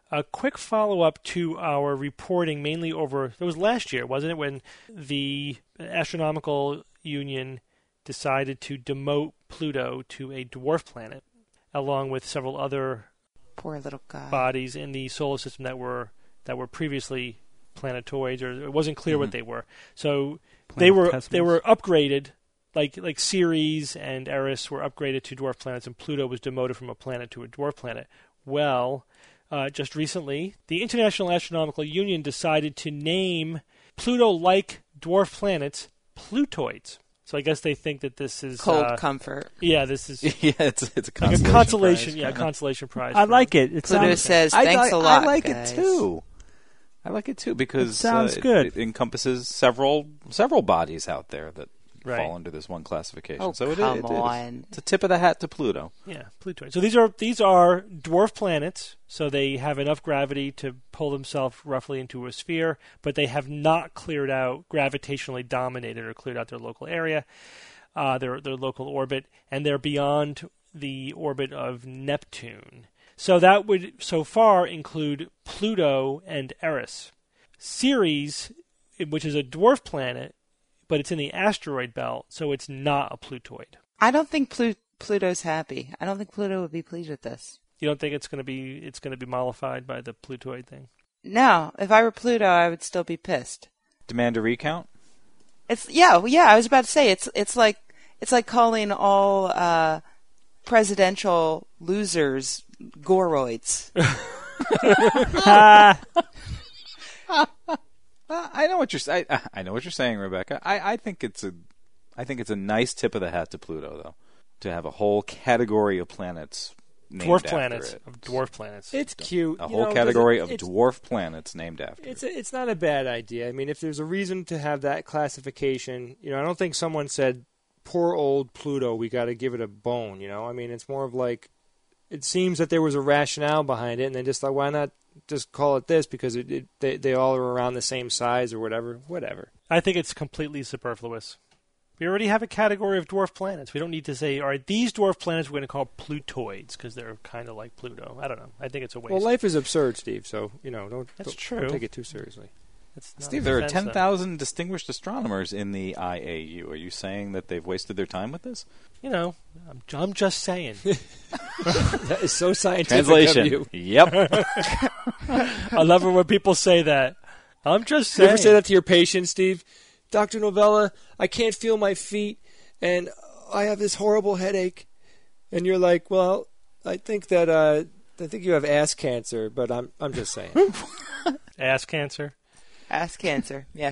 A quick follow-up to our reporting, mainly over, it was last year, wasn't it, when the Astronomical Union decided to demote Pluto to a dwarf planet, along with several other
Poor little guy.
bodies in the solar system that were that were previously planetoids, or it wasn't clear
Mm-hmm.
what they were. So they were
Planetesimals.
they were upgraded, like like Ceres and Eris were upgraded to dwarf planets, and Pluto was demoted from a planet to a dwarf planet. Well, uh, just recently, the International Astronomical Union decided to name Pluto-like dwarf planets Plutoids. So I guess they think that this is
Cold
uh,
comfort.
yeah, this is
yeah, it's it's a
like
consolation.
a consolation,
prize.
yeah, consolation prize.
I
for-
like it. It
Pluto
sounds
says,
I
thanks
like,
a lot,
I like
guys.
it too. I like it too because
It sounds
uh,
good.
It, it encompasses several several bodies out there that
Right.
fall under this one classification.
Oh,
so it,
come
it, it,
on.
it's a tip of the hat to Pluto.
Yeah, Plutoid. So these are these are dwarf planets. So they have enough gravity to pull themselves roughly into a sphere, but they have not cleared out, gravitationally dominated or cleared out their local area, uh, their their local orbit, and they're beyond the orbit of Neptune. So that would so far include Pluto and Eris. Ceres, which is a dwarf planet, but it's in the asteroid belt, so it's not a Plutoid.
I don't think Plu- Pluto's happy. I don't think Pluto would be pleased with this.
You don't think it's going to be it's going to be mollified by the Plutoid thing?
No, if I were Pluto, I would still be pissed.
Demand a recount?
It's yeah, yeah. I was about to say it's it's like it's like calling all uh, presidential losers Goroids.
Ah,
Uh, I know what you're. I, I know what you're saying, Rebecca. I, I think it's a, I think it's a nice tip of the hat to Pluto, though, to have a whole category of planets named
Dwarf
after
planets
it.
of dwarf planets.
It's cute.
A
you
whole
know,
category
does
of
it- it's-
dwarf planets named after
It's
it.
a, it's not a bad idea. I mean, if there's a reason to have that classification, you know, I don't think someone said, "Poor old Pluto, we got to give it a bone." You know, I mean, it's more of like, it seems that there was a rationale behind it, and they just thought, why not just call it this because it, it they they all are around the same size or whatever, whatever.
I think it's completely superfluous. We already have a category of dwarf planets. We don't need to say, all right, these dwarf planets we're going to call Plutoids because they're kind of like Pluto. I don't know. I think it's a waste.
Well, life is absurd, Steve. So you know, don't
That's
don't,
true.
don't take it too seriously.
It's not
Steve,
a
there are
defense,
ten
though.
thousand distinguished astronomers in the I A U. Are you saying that they've wasted their time with this?
You know, I'm, I'm just saying.
That is so scientific of
Translation.
you.
Yep.
I love it when people say that. I'm just
You
saying.
ever say that to your patient, Steve? Doctor Novella, I can't feel my feet, and I have this horrible headache. And you're like, well, I think that uh, I think you have ass cancer, but I'm I'm just saying.
Ass cancer.
Ass cancer. Yeah.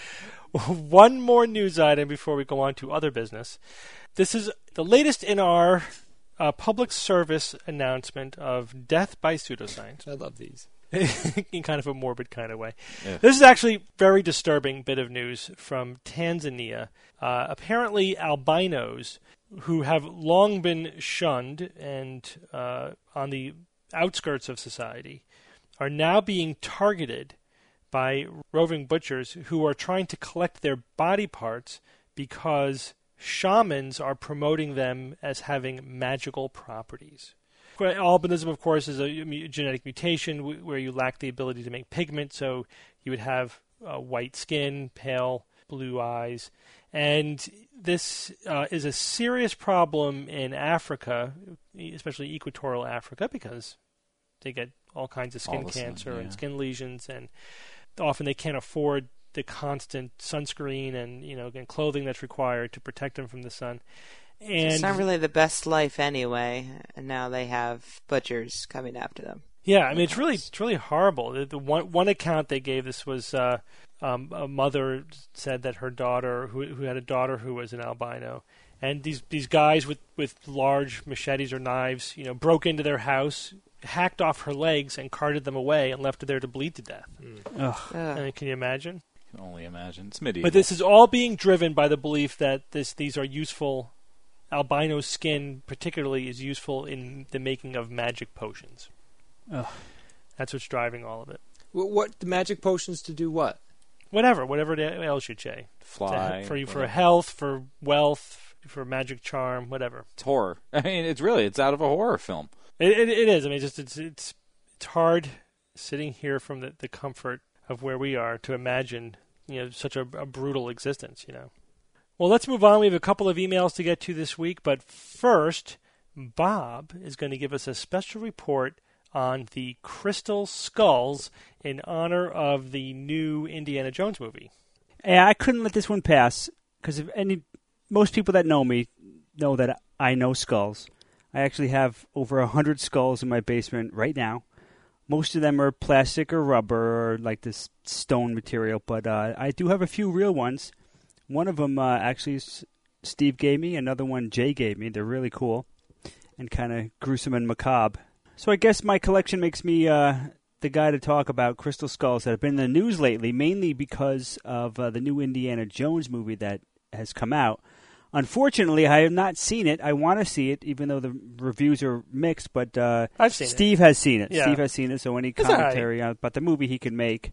One more news item before we go on to other business. This is the latest in our uh, public service announcement of death by pseudoscience.
I love these.
In kind of a morbid kind of way.
Yeah.
This is actually a very disturbing bit of news from Tanzania. Uh, apparently, albinos who have long been shunned and uh, on the outskirts of society are now being targeted by roving butchers who are trying to collect their body parts because shamans are promoting them as having magical properties. Albinism, of course, is a mu- genetic mutation w- where you lack the ability to make pigment, so you would have uh, white skin, pale blue eyes. And this uh, is a serious problem in Africa, especially equatorial Africa, because they get all kinds of skin
All the sun,
cancer
yeah.
and skin lesions, and often they can't afford the constant sunscreen and you know and clothing that's required to protect them from the sun. And
It's not really the best life anyway, and now they have butchers coming after them.
yeah, I mean it's really it's really horrible. The, the one one account they gave this was uh, um, a mother said that her daughter, who who had a daughter who was an albino, and these these guys with, with large machetes or knives, you know, broke into their house, hacked off her legs, and carted them away, and left her there to bleed to death.
ugh.
I
Ugh.
mean, can you imagine?
I can only imagine. It's medieval.
But this is all being driven by the belief that this these are useful. Albino skin, particularly, is useful in the making of magic potions.
Ugh.
That's what's driving all of it.
What, what the magic potions to do what?
Whatever, whatever else you say.
Fly.
For you, for
whatever.
health, for wealth, for magic charm, whatever.
It's horror. I mean, it's really, it's out of a horror film.
It, it, it is. I mean, just it's it's it's hard sitting here from the, the comfort of where we are to imagine, you know, such a, a brutal existence, you know. Well, let's move on. We have a couple of emails to get to this week, but first, Bob is going to give us a special report on the Crystal Skulls in honor of the new Indiana Jones movie.
Yeah, I couldn't let this one pass because if any, most people that know me know that I know skulls. I actually have over a hundred skulls in my basement right now. Most of them are plastic or rubber or like this stone material, but uh, I do have a few real ones. One of them uh, actually Steve gave me, another one Jay gave me. They're really cool and kind of gruesome and macabre. So I guess my collection makes me uh, the guy to talk about crystal skulls that have been in the news lately, mainly because of uh, the new Indiana Jones movie that has come out. Unfortunately, I have not seen it. I want to see it, even though the reviews are mixed, but uh,
I've seen
Steve
it.
has seen it.
Yeah.
Steve has seen it, so any
It's all right.
commentary about the movie he can make.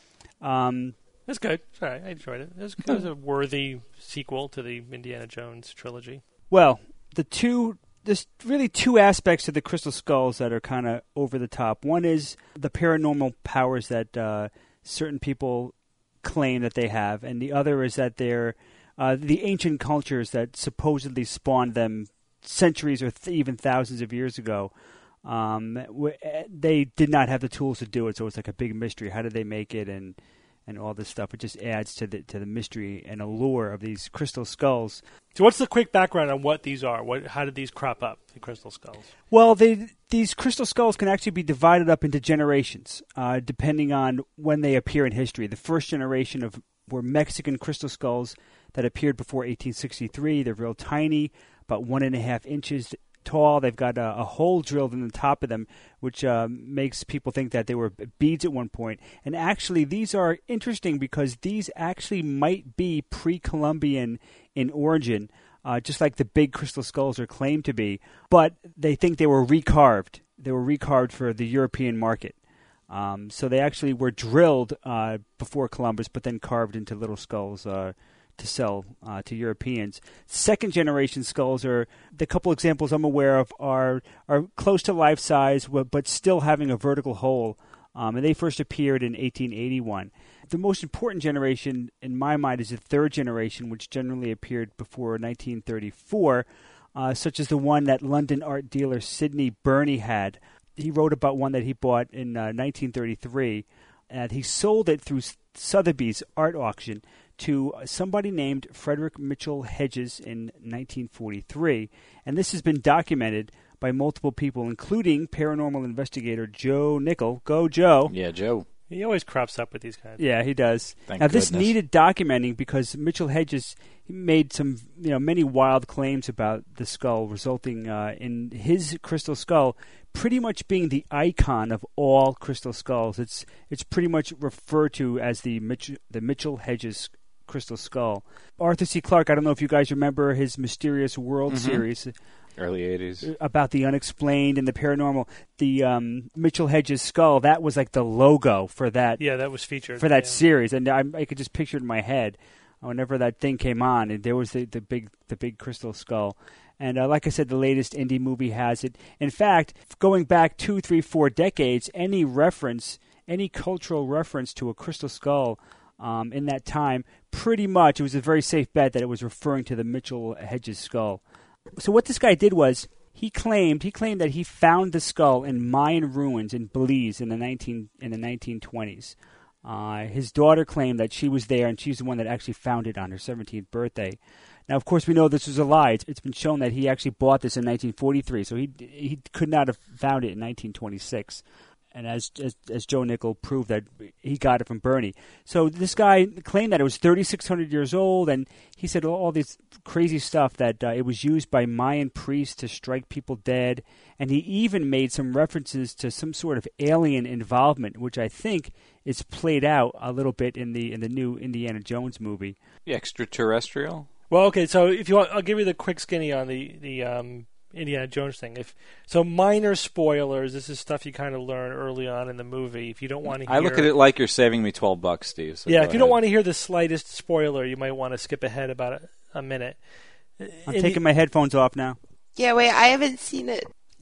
Um,
It's good. It's all right. I enjoyed it. It was, it was a worthy sequel to the Indiana Jones trilogy.
well, the two... There's really two aspects to the crystal skulls that are kind of over the top. One is the paranormal powers that uh, certain people claim that they have, and the other is that they're uh, the ancient cultures that supposedly spawned them centuries or th- even thousands of years ago. Um, w- they did not have the tools to do it, so it's like a big mystery. How did they make it, and and all this stuff? It just adds to the to the mystery and allure of these crystal skulls.
So what's the quick background on what these are? What, how did these crop up, the crystal skulls?
Well, they, these crystal skulls can actually be divided up into generations, uh, depending on when they appear in history. The first generation of were Mexican crystal skulls that appeared before eighteen sixty-three. They're real tiny, about one and a half inches tall. They've got a, a hole drilled in the top of them, which uh, makes people think that they were beads at one point. And actually, these are interesting because these actually might be pre-Columbian in origin, uh, just like the big crystal skulls are claimed to be. But they think they were recarved. They were recarved for the European market. Um, so they actually were drilled uh, before Columbus, but then carved into little skulls uh, to sell uh, to Europeans. Second generation skulls are the couple examples I'm aware of are are close to life size, but still having a vertical hole. Um, and they first appeared in eighteen eighty-one. The most important generation, in my mind, is the third generation, which generally appeared before nineteen thirty-four, uh, such as the one that London art dealer Sidney Burney had. He wrote about one that he bought in uh, nineteen thirty-three, and he sold it through Sotheby's art auction to somebody named Frederick Mitchell Hedges in nineteen forty-three. And this has been documented by multiple people, including paranormal investigator Joe Nickell. Go, Joe.
Yeah, Joe.
He always crops up with these kinds.
Yeah, he does.
Thank
now, this
goodness.
needed documenting because Mitchell Hedges made some, you know, many wild claims about the skull, resulting uh, in his crystal skull pretty much being the icon of all crystal skulls. It's it's pretty much referred to as the Mitch, the Mitchell Hedges crystal skull. Arthur C. Clarke, I don't know if you guys remember his Mysterious World
Mm-hmm.
series.
Early eighties.
About the unexplained and the paranormal. The um, Mitchell Hedges skull, that was like the logo for that
Yeah, that was featured.
for that
yeah.
series, and I, I could just picture it in my head whenever that thing came on, and there was the, the big the big crystal skull. And uh, like I said, the latest indie movie has it. In fact, going back two, three, four decades, any reference, any cultural reference to a crystal skull um, in that time, pretty much it was a very safe bet that it was referring to the Mitchell Hedges skull. So what this guy did was he claimed he claimed that he found the skull in Mayan ruins in Belize in the nineteen in the nineteen twenties. Uh, his daughter claimed that she was there, and she's the one that actually found it on her seventeenth birthday. Now, of course, we know this was a lie. It's, it's been shown that he actually bought this in nineteen forty-three, so he he could not have found it in nineteen twenty-six. And as, as as Joe Nickell proved, that he got it from Bernie. So this guy claimed that it was thirty-six hundred years old, and he said all, all this crazy stuff that uh, it was used by Mayan priests to strike people dead. And he even made some references to some sort of alien involvement, which I think is played out a little bit in the in the new Indiana Jones movie.
The extraterrestrial?
Well, okay, so if you want, I'll give you the quick skinny on the the um, Indiana Jones thing. If so, minor spoilers. This is stuff you kind of learn early on in the movie. If you don't want to, hear,
I look at it like you're saving me twelve bucks, Steve. So
yeah.
go
If you don't
ahead.
want to hear the slightest spoiler, you might want to skip ahead about a, a minute.
I'm
In
taking
the,
my headphones off now.
Yeah, wait, I haven't seen it.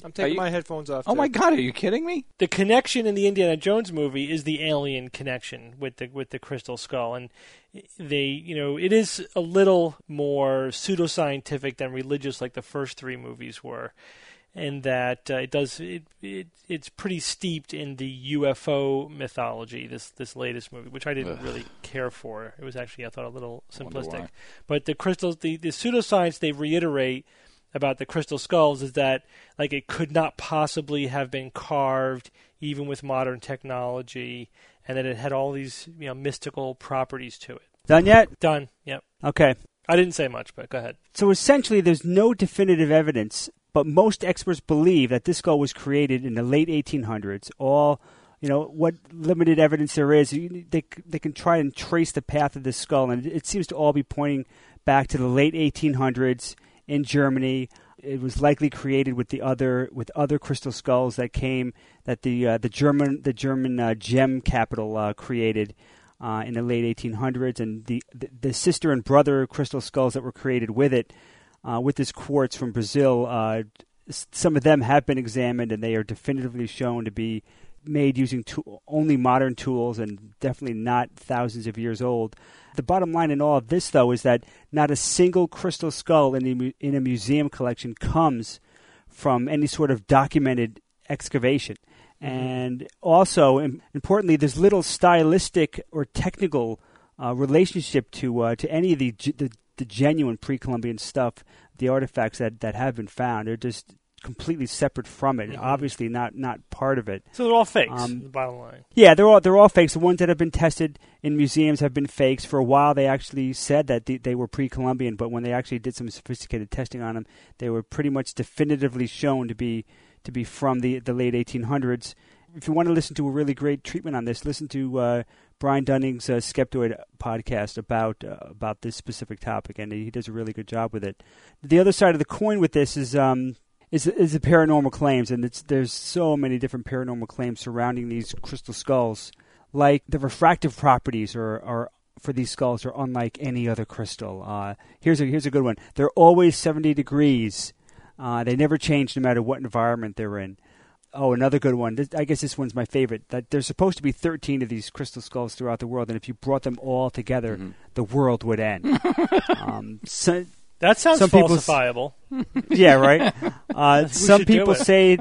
I'm taking
you,
my headphones off.
Oh
too.
my God! Are you kidding me?
The connection in the Indiana Jones movie is the alien connection with the with the crystal skull, and they, you know, it is a little more pseudoscientific than religious, like the first three movies were. And that uh, it does it, it it's pretty steeped in the U F O mythology. This this latest movie, which I didn't
Ugh.
really care for, it was actually I thought a little
Wonder
simplistic.
why.
But the crystals, the, the pseudoscience they reiterate about the crystal skulls is that like it could not possibly have been carved even with modern technology, and that it had all these, you know, mystical properties to it.
Done yet?
Done. Yep.
Okay.
I didn't say much, but go ahead.
So essentially, there's no definitive evidence, but most experts believe that this skull was created in the late eighteen hundreds. All, you know, what limited evidence there is, you- they they can try and trace the path of this skull, and it seems to all be pointing back to the late eighteen hundreds in Germany. It was likely created with the other with other crystal skulls that came that the uh, the German the German uh, gem capital uh, created. Uh, in the late eighteen hundreds, and the, the the sister and brother crystal skulls that were created with it, uh, with this quartz from Brazil, uh, s- some of them have been examined, and they are definitively shown to be made using tool, only modern tools, and definitely not thousands of years old. The bottom line in all of this, though, is that not a single crystal skull in a, mu- in a museum collection comes from any sort of documented excavation. And also, im- importantly, there's little stylistic or technical uh, relationship to uh, to any of the, ge- the the genuine pre-Columbian stuff, the artifacts that, that have been found. They're just completely separate from it.
Mhm.
Obviously, not not part of it.
So they're all fakes.
Um,
the bottom line.
Yeah, they're all they're all fakes. The ones that have been tested in museums have been fakes. For a while, they actually said that they, they were pre-Columbian, but when they actually did some sophisticated testing on them, they were pretty much definitively shown to be to be from the the late eighteen hundreds. If you want to listen to a really great treatment on this, listen to uh, Brian Dunning's uh, Skeptoid podcast about uh, about this specific topic, and he does a really good job with it. The other side of the coin with this is um, is, is the paranormal claims, and it's, there's so many different paranormal claims surrounding these crystal skulls. Like the refractive properties are, are for these skulls are unlike any other crystal. Uh, here's a here's a good one. They're always seventy degrees. Uh, they never change no matter what environment they're in. Oh, another good one. This, I guess this one's my favorite. That there's supposed to be thirteen of these crystal skulls throughout the world, and if you brought them all together,
Mm-hmm.
the world would end. um, so,
That sounds
some people s-
falsifiable.
yeah, right. Uh,
We
some
should do
people
it.
say,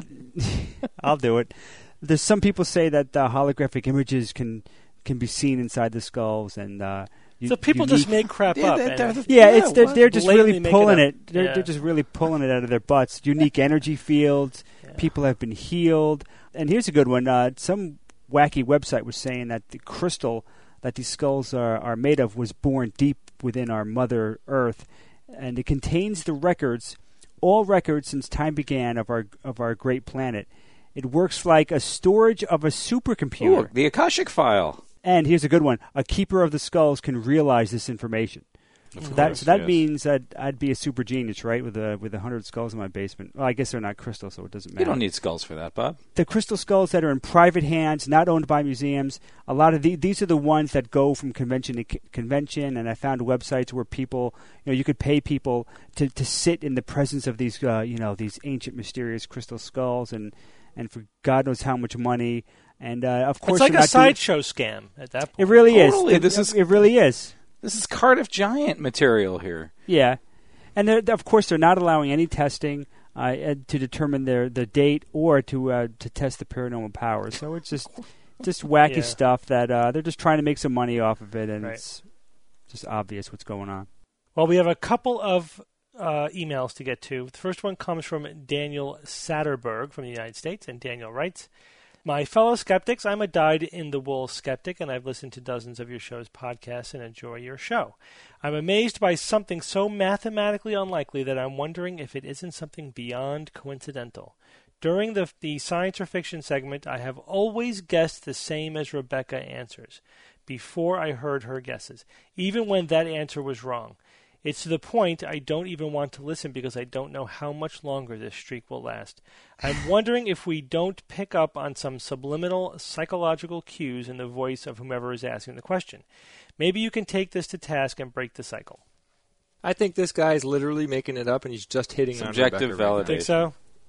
I'll do it. There's some people say that uh, holographic images can can be seen inside the skulls, and uh, you,
So people just
unique-
make crap
Yeah,
up.
they're-
and-
they're the-
Yeah,
Yeah,
it's they're,
what?
they're just
Blatantly
really
make it
pulling
up.
it. They're,
Yeah.
they're just really pulling it out of their butts. Unique energy fields.
Yeah.
People have been healed. And here's a good one. Uh, some wacky website was saying that the crystal that these skulls are, are made of was born deep within our Mother Earth, and it contains the records, all records since time began of our of our great planet. It works like a storage of a supercomputer.
Ooh, the Akashic File.
And here's a good one. A keeper of the skulls can realize this information.
Of
So that,
course,
so that
yes.
means that I'd be a super genius, right, with a with a hundred skulls in my basement. Well, I guess they're not crystal, so it doesn't matter.
You don't need skulls for that, Bob.
The crystal skulls that are in private hands, not owned by museums. A lot of the, these are the ones that go from convention to c- convention. And I found websites where people, you know, you could pay people to, to sit in the presence of these, uh, you know, these ancient, mysterious crystal skulls, and and for God knows how much money. And uh, of course,
It's like
you're
a
not doing-
sideshow scam at that point.
It really
Totally,
is.
this
it,
is-
it really is.
This is Cardiff Giant material here.
Yeah, and they're, of course they're not allowing any testing uh, and to determine their the date or to uh, to test the paranormal powers. So it's just just wacky
Yeah.
stuff that uh, they're just trying to make some money off of it, and
Right.
it's just obvious what's going on.
Well, we have a couple of uh, emails to get to. The first one comes from Daniel Satterberg from the United States, and Daniel writes, "My fellow skeptics, I'm a dyed-in-the-wool skeptic, and I've listened to dozens of your show's podcasts and enjoy your show. I'm amazed by something so mathematically unlikely that I'm wondering if it isn't something beyond coincidental. During the, the science or fiction segment, I have always guessed the same as Rebecca answers, before I heard her guesses, even when that answer was wrong. It's to the point I don't even want to listen because I don't know how much longer this streak will last. I'm wondering if we don't pick up on some subliminal psychological cues in the voice of whomever is asking the question. Maybe you can take this to task and break the cycle."
I think this guy is literally making it up, and he's just hitting
Subjective
on Rebecca right now.
validation.
Think so?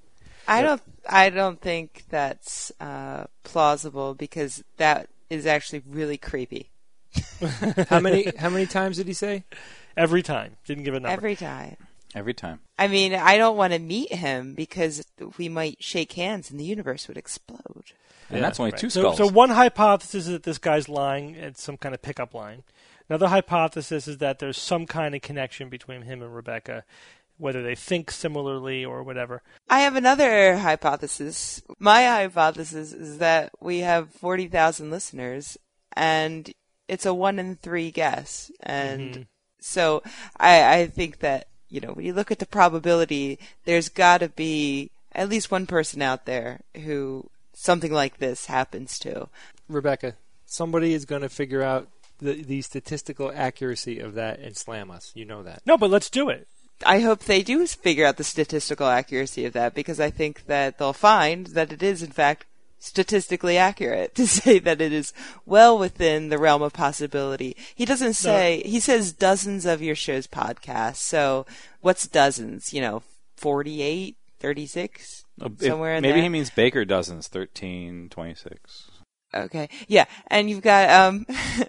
I don't. I don't think that's uh, plausible because that is actually really creepy.
How many? How many times did he say?
Every time. Didn't give a number.
Every time.
Every time.
I mean, I don't want to meet him because we might shake hands and the universe would explode.
And
Yeah,
that's only
right.
two
so,
skulls.
So one hypothesis is that this guy's lying. It's some kind of pickup line. Another hypothesis is that there's some kind of connection between him and Rebecca, whether they think similarly or whatever.
I have another hypothesis. My hypothesis is that we have forty thousand listeners and it's a one in three guess. And
Mm-hmm.
so I, I think that, you know, when you look at the probability, there's got to be at least one person out there who something like this happens to.
Rebecca, somebody is going to figure out the, the statistical accuracy of that and slam us. You know that.
No, but let's do it.
I hope they do figure out the statistical accuracy of that because I think that they'll find that it is, in fact, statistically accurate to say that it is well within the realm of possibility. He doesn't say, no. He says dozens of your show's podcasts. So what's dozens? You know, forty-eight, thirty-six,
Uh,
somewhere
if,
in
maybe
there?
he means Baker dozens, thirteen, twenty-six.
Okay. Yeah. And you've got um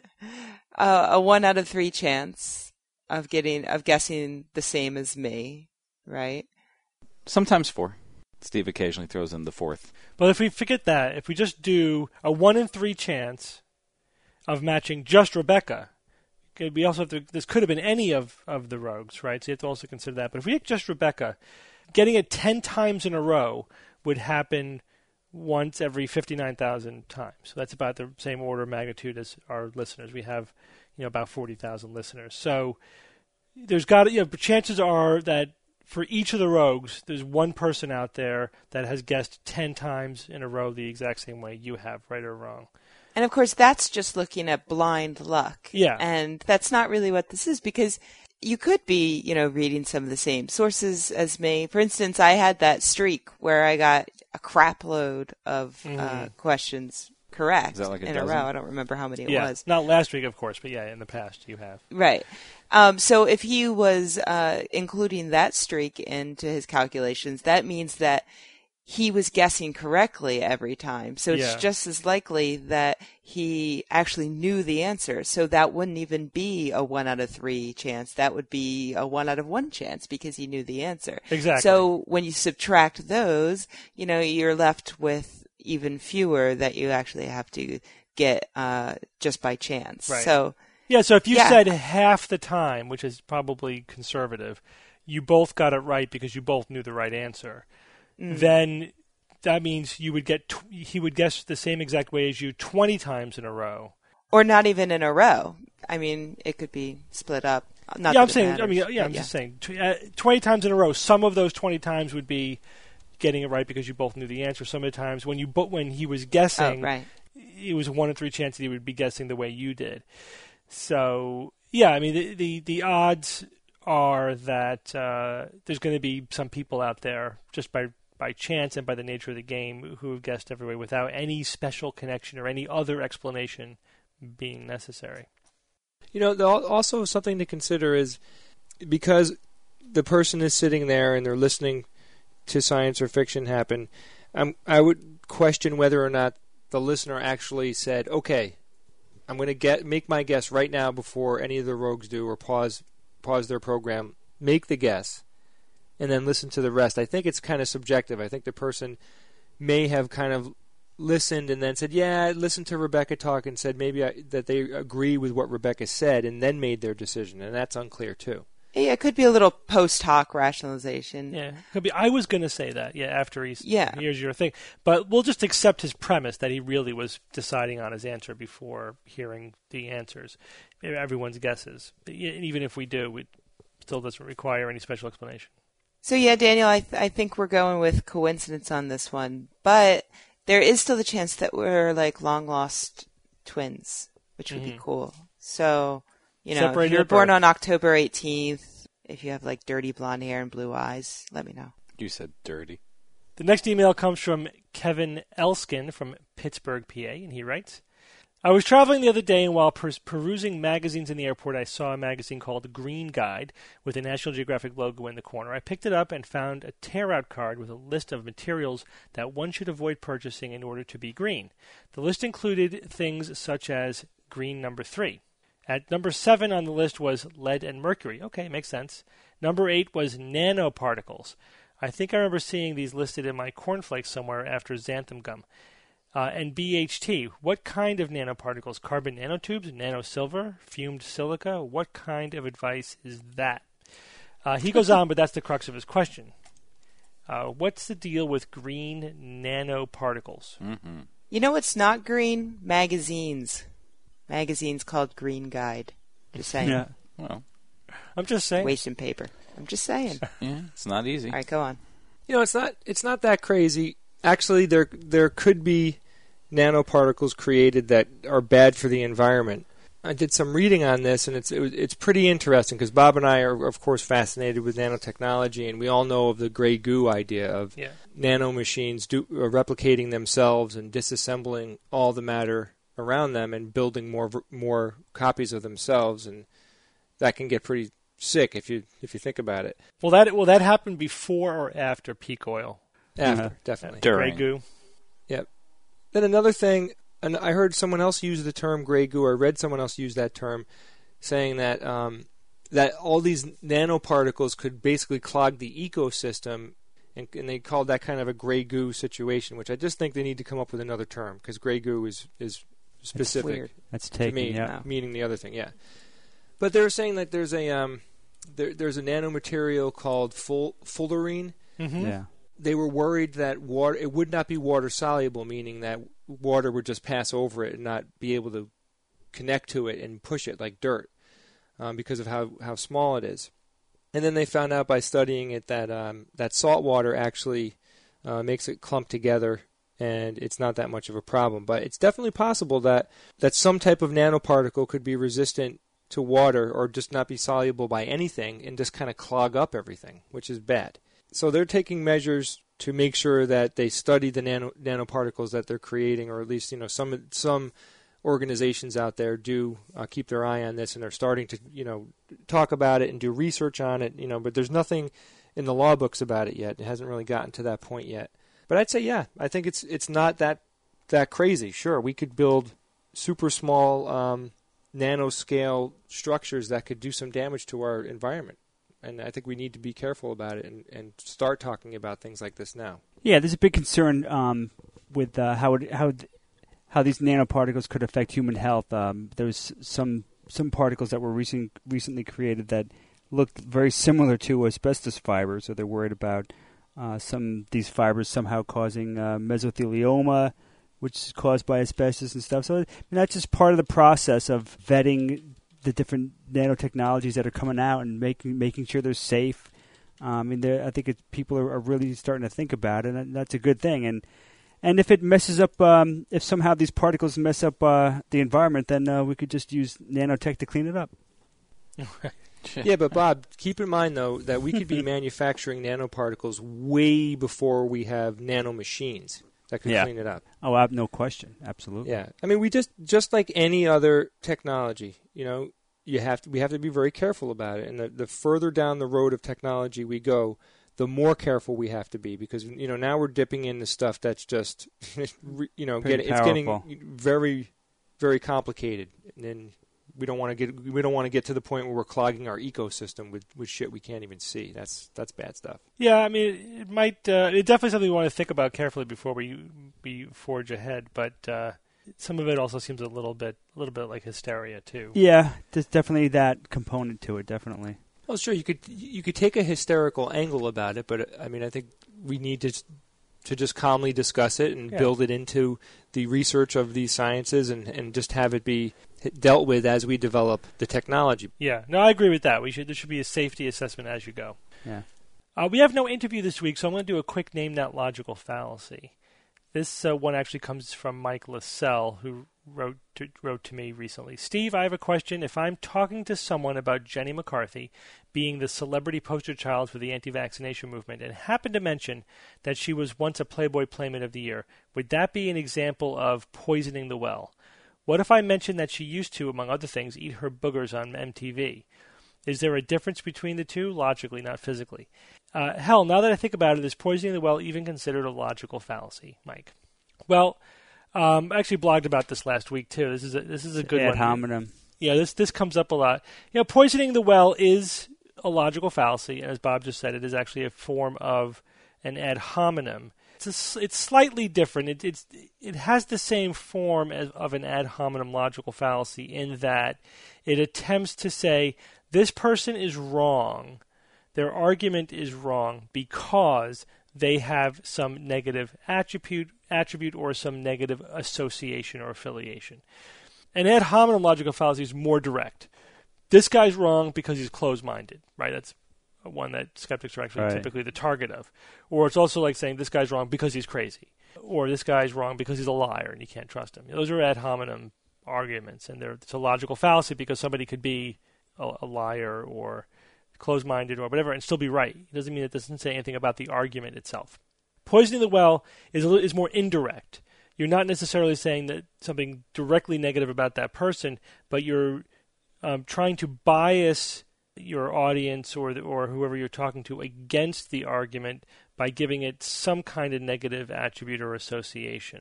a, a one out of three chance of getting, of guessing the same as me, right?
Sometimes four. Steve occasionally throws in the fourth.
But if we forget that, if we just do a one in three chance of matching just Rebecca, we also have to, this could have been any of, of the rogues, right? So you have to also consider that. But if we take just Rebecca, getting it ten times in a row would happen once every fifty-nine thousand times. So that's about the same order of magnitude as our listeners. We have, you know, about forty thousand listeners. So there's got to, you know, chances are that for each of the rogues, there's one person out there that has guessed ten times in a row the exact same way you have, right or wrong.
And of course, that's just looking at blind luck.
Yeah.
And that's not really what this is because you could be, you know, reading some of the same sources as me. For instance, I had that streak where I got a crap load of
Mm.
uh, questions correct
Is that like a
in
dozen?
a row. I don't remember how many it
yeah.
was.
Not last week, of course, but yeah, in the past you have.
Right. Um, so if he was uh, including that streak into his calculations, that means that he was guessing correctly every time. So it's
Yeah.
just as likely that he actually knew the answer. So that wouldn't even be a one out of three chance. That would be a one out of one chance because he knew the answer.
Exactly.
So when you subtract those, you know, you're left with even fewer that you actually have to get uh, just by chance.
Right.
So
Yeah, so if you
Yeah.
said half the time, which is probably conservative, you both got it right because you both knew the right answer,
Mm.
then that means you would get tw- he would guess the same exact way as you twenty times in a row.
or not even in a row. I mean, it could be split up. Not
yeah,
that
I'm
it
saying. I
matters,
mean, yeah,
but
I'm just saying. Tw- uh, twenty times in a row. Some of those twenty times would be getting it right because you both knew the answer. Some of the times when you but when he was guessing,
Oh, right.
it was a one in three chance that he would be guessing the way you did. So yeah, I mean the the, the odds are that uh, there's going to be some people out there just by by chance and by the nature of the game who have guessed every way without any special connection or any other explanation being necessary.
You know, the, also something to consider is because the person is sitting there and they're listening to science or fiction happen, um, I would question whether or not the listener actually said, okay, I'm going to get make my guess right now before any of the rogues do, or pause pause their program, make the guess, and then listen to the rest. I think it's kind of subjective. I think the person may have kind of listened and then said, yeah, I listened to Rebecca talk and said maybe I, that they agree with what Rebecca said and then made their decision, and that's unclear too.
Yeah, it could be a little post hoc rationalization.
Yeah, could be. I was going to say that. Yeah, after he's
Yeah.
here's your thing, but we'll just accept his premise that he really was deciding on his answer before hearing the answers. Everyone's guesses, even if we do, it still doesn't require any special explanation.
So yeah, Daniel, I th- I think we're going with coincidence on this one, but there is still the chance that we're like long lost twins, which would
Mhm.
be cool. So, you know,
Separated
if you're
at
born
birth.
on October eighteenth, if you have like dirty blonde hair and blue eyes, let me know.
You said dirty.
The next email comes from Kevin Elskin from Pittsburgh, P A, and he writes, I was traveling the other day, and while per- perusing magazines in the airport, I saw a magazine called Green Guide with a National Geographic logo in the corner. I picked it up and found a tear-out card with a list of materials that one should avoid purchasing in order to be green. The list included things such as green number three. At number seven on the list was lead and mercury. Okay, makes sense. Number eight was nanoparticles. I think I remember seeing these listed in my cornflakes somewhere after xanthan gum. Uh, and B H T, what kind of nanoparticles? Carbon nanotubes, nanosilver, fumed silica? What kind of advice is that? Uh, he goes on, but that's the crux of his question. Uh, what's the deal with green nanoparticles?
Mm-hmm.
You know what's not green? Magazines. Magazines called Green Guide. Just saying.
Yeah.
Well,
I'm just saying.
Wasting paper. I'm just saying.
yeah, it's not easy.
All right, go on.
You know, it's not it's not that crazy. Actually, there there could be nanoparticles created that are bad for the environment. I did some reading on this, and it's it, it's pretty interesting because Bob and I are, of course, fascinated with nanotechnology, and we all know of the gray goo idea of
Yeah.
nano machines do, uh, replicating themselves and disassembling all the matter around them and building more more copies of themselves, and that can get pretty sick if you if you think about it.
Will that will that happen before or after peak oil?
After,
Uh-huh.
definitely.
During.
Gray goo.
Yep. Then another thing, and I heard someone else use the term gray goo, or read someone else use that term, saying that um, that all these nanoparticles could basically clog the ecosystem, and, and they called that kind of a gray goo situation, which I just think they need to come up with another term, because gray goo is, is specific
weird.
That's
to
taken,
me,
yeah.
meaning the other thing, yeah. But they were saying that there's a um, there, there's a nanomaterial called ful- fullerene.
Mm-hmm.
Yeah.
They were worried that water it would not be water soluble, meaning that water would just pass over it and not be able to connect to it and push it like dirt, um, because of how, how small it is. And then they found out by studying it that um, that salt water actually uh, makes it clump together, and it's not that much of a problem. But it's definitely possible that, that some type of nanoparticle could be resistant to water or just not be soluble by anything and just kind of clog up everything, which is bad. So they're taking measures to make sure that they study the nano, nanoparticles that they're creating, or at least, you know, some some organizations out there do uh, keep their eye on this, and they're starting to, you know, talk about it and do research on it, you know, but there's nothing in the law books about it yet. It hasn't really gotten to that point yet. But I'd say, yeah, I think it's it's not that that crazy. Sure, we could build super small um, nanoscale structures that could do some damage to our environment. And I think we need to be careful about it and, and start talking about things like this now.
Yeah, there's a big concern um, with uh, how it, how how these nanoparticles could affect human health. Um, there's some some particles that were recent, recently created that looked very similar to asbestos fibers, so they're worried about uh, some these fibers somehow causing uh, mesothelioma, which is caused by asbestos and stuff. So I mean, that's just part of the process of vetting the different nanotechnologies that are coming out and making making sure they're safe. Um, I mean, I think it, people are, are really starting to think about it, and that's a good thing. And and if it messes up, um, if somehow these particles mess up uh, the environment, then uh, we could just use nanotech to clean it up.
Yeah, but Bob, keep in mind, though, that we could be manufacturing nanoparticles way before we have nanomachines that could
Yeah.
clean it up.
Oh, uh, no question, absolutely.
Yeah, I mean, we just just like any other technology, you know, you have to we have to be very careful about it. And the, the further down the road of technology we go, the more careful we have to be, because you know now we're dipping into stuff that's just, you know,
Pretty
get, it's getting
powerful.
very, very complicated, and then we don't want to get we don't want to get to the point where we're clogging our ecosystem with, with shit we can't even see. That's that's bad stuff.
Yeah, I mean, it might. Uh, it's definitely something we want to think about carefully before we we forge ahead. But uh, some of it also seems a little bit, a little bit like hysteria too.
Yeah, there's definitely that component to it, definitely.
Well, sure, you could you could take a hysterical angle about it, but I mean, I think we need to to just calmly discuss it and
Yeah.
build it into the research of these sciences, and, and just have it be dealt with as we develop the technology.
Yeah, no, I agree with that. We should there should be a safety assessment as you go.
Yeah.
Uh, we have no interview this week, so I'm going to do a quick name that logical fallacy. This uh, one actually comes from Mike Lassell, who wrote to, wrote to me recently. Steve, I have a question. If I'm talking to someone about Jenny McCarthy being the celebrity poster child for the anti-vaccination movement and happen to mention that she was once a Playboy Playmate of the Year, would that be an example of poisoning the well? What if I mentioned that she used to, among other things, eat her boogers on M T V? Is there a difference between the two? Logically, not physically. Uh, hell, now that I think about it, is poisoning the well even considered a logical fallacy, Mike? Well, um, I actually blogged about this last week, too. This is a, this is a good
Ad
one.
hominem.
Yeah, this this comes up a lot. You know, poisoning the well is a logical fallacy, and as Bob just said, it is actually a form of an ad hominem. It's a, it's slightly different. It it's it has the same form as of an ad hominem logical fallacy in that it attempts to say this person is wrong, their argument is wrong because they have some negative attribute attribute or some negative association or affiliation. An ad hominem logical fallacy is more direct. This guy's wrong because he's closed-minded, right? That's one that skeptics are actually
right.
typically the target of. Or it's also like saying this guy's wrong because he's crazy. Or this guy's wrong because he's a liar and you can't trust him. Those are ad hominem arguments, and they're, it's a logical fallacy because somebody could be a, a liar or closed-minded or whatever and still be right. It doesn't mean it doesn't say anything about the argument itself. Poisoning the well is a, is more indirect. You're not necessarily saying that something directly negative about that person, but you're um, trying to bias your audience or the, or whoever you're talking to against the argument by giving it some kind of negative attribute or association.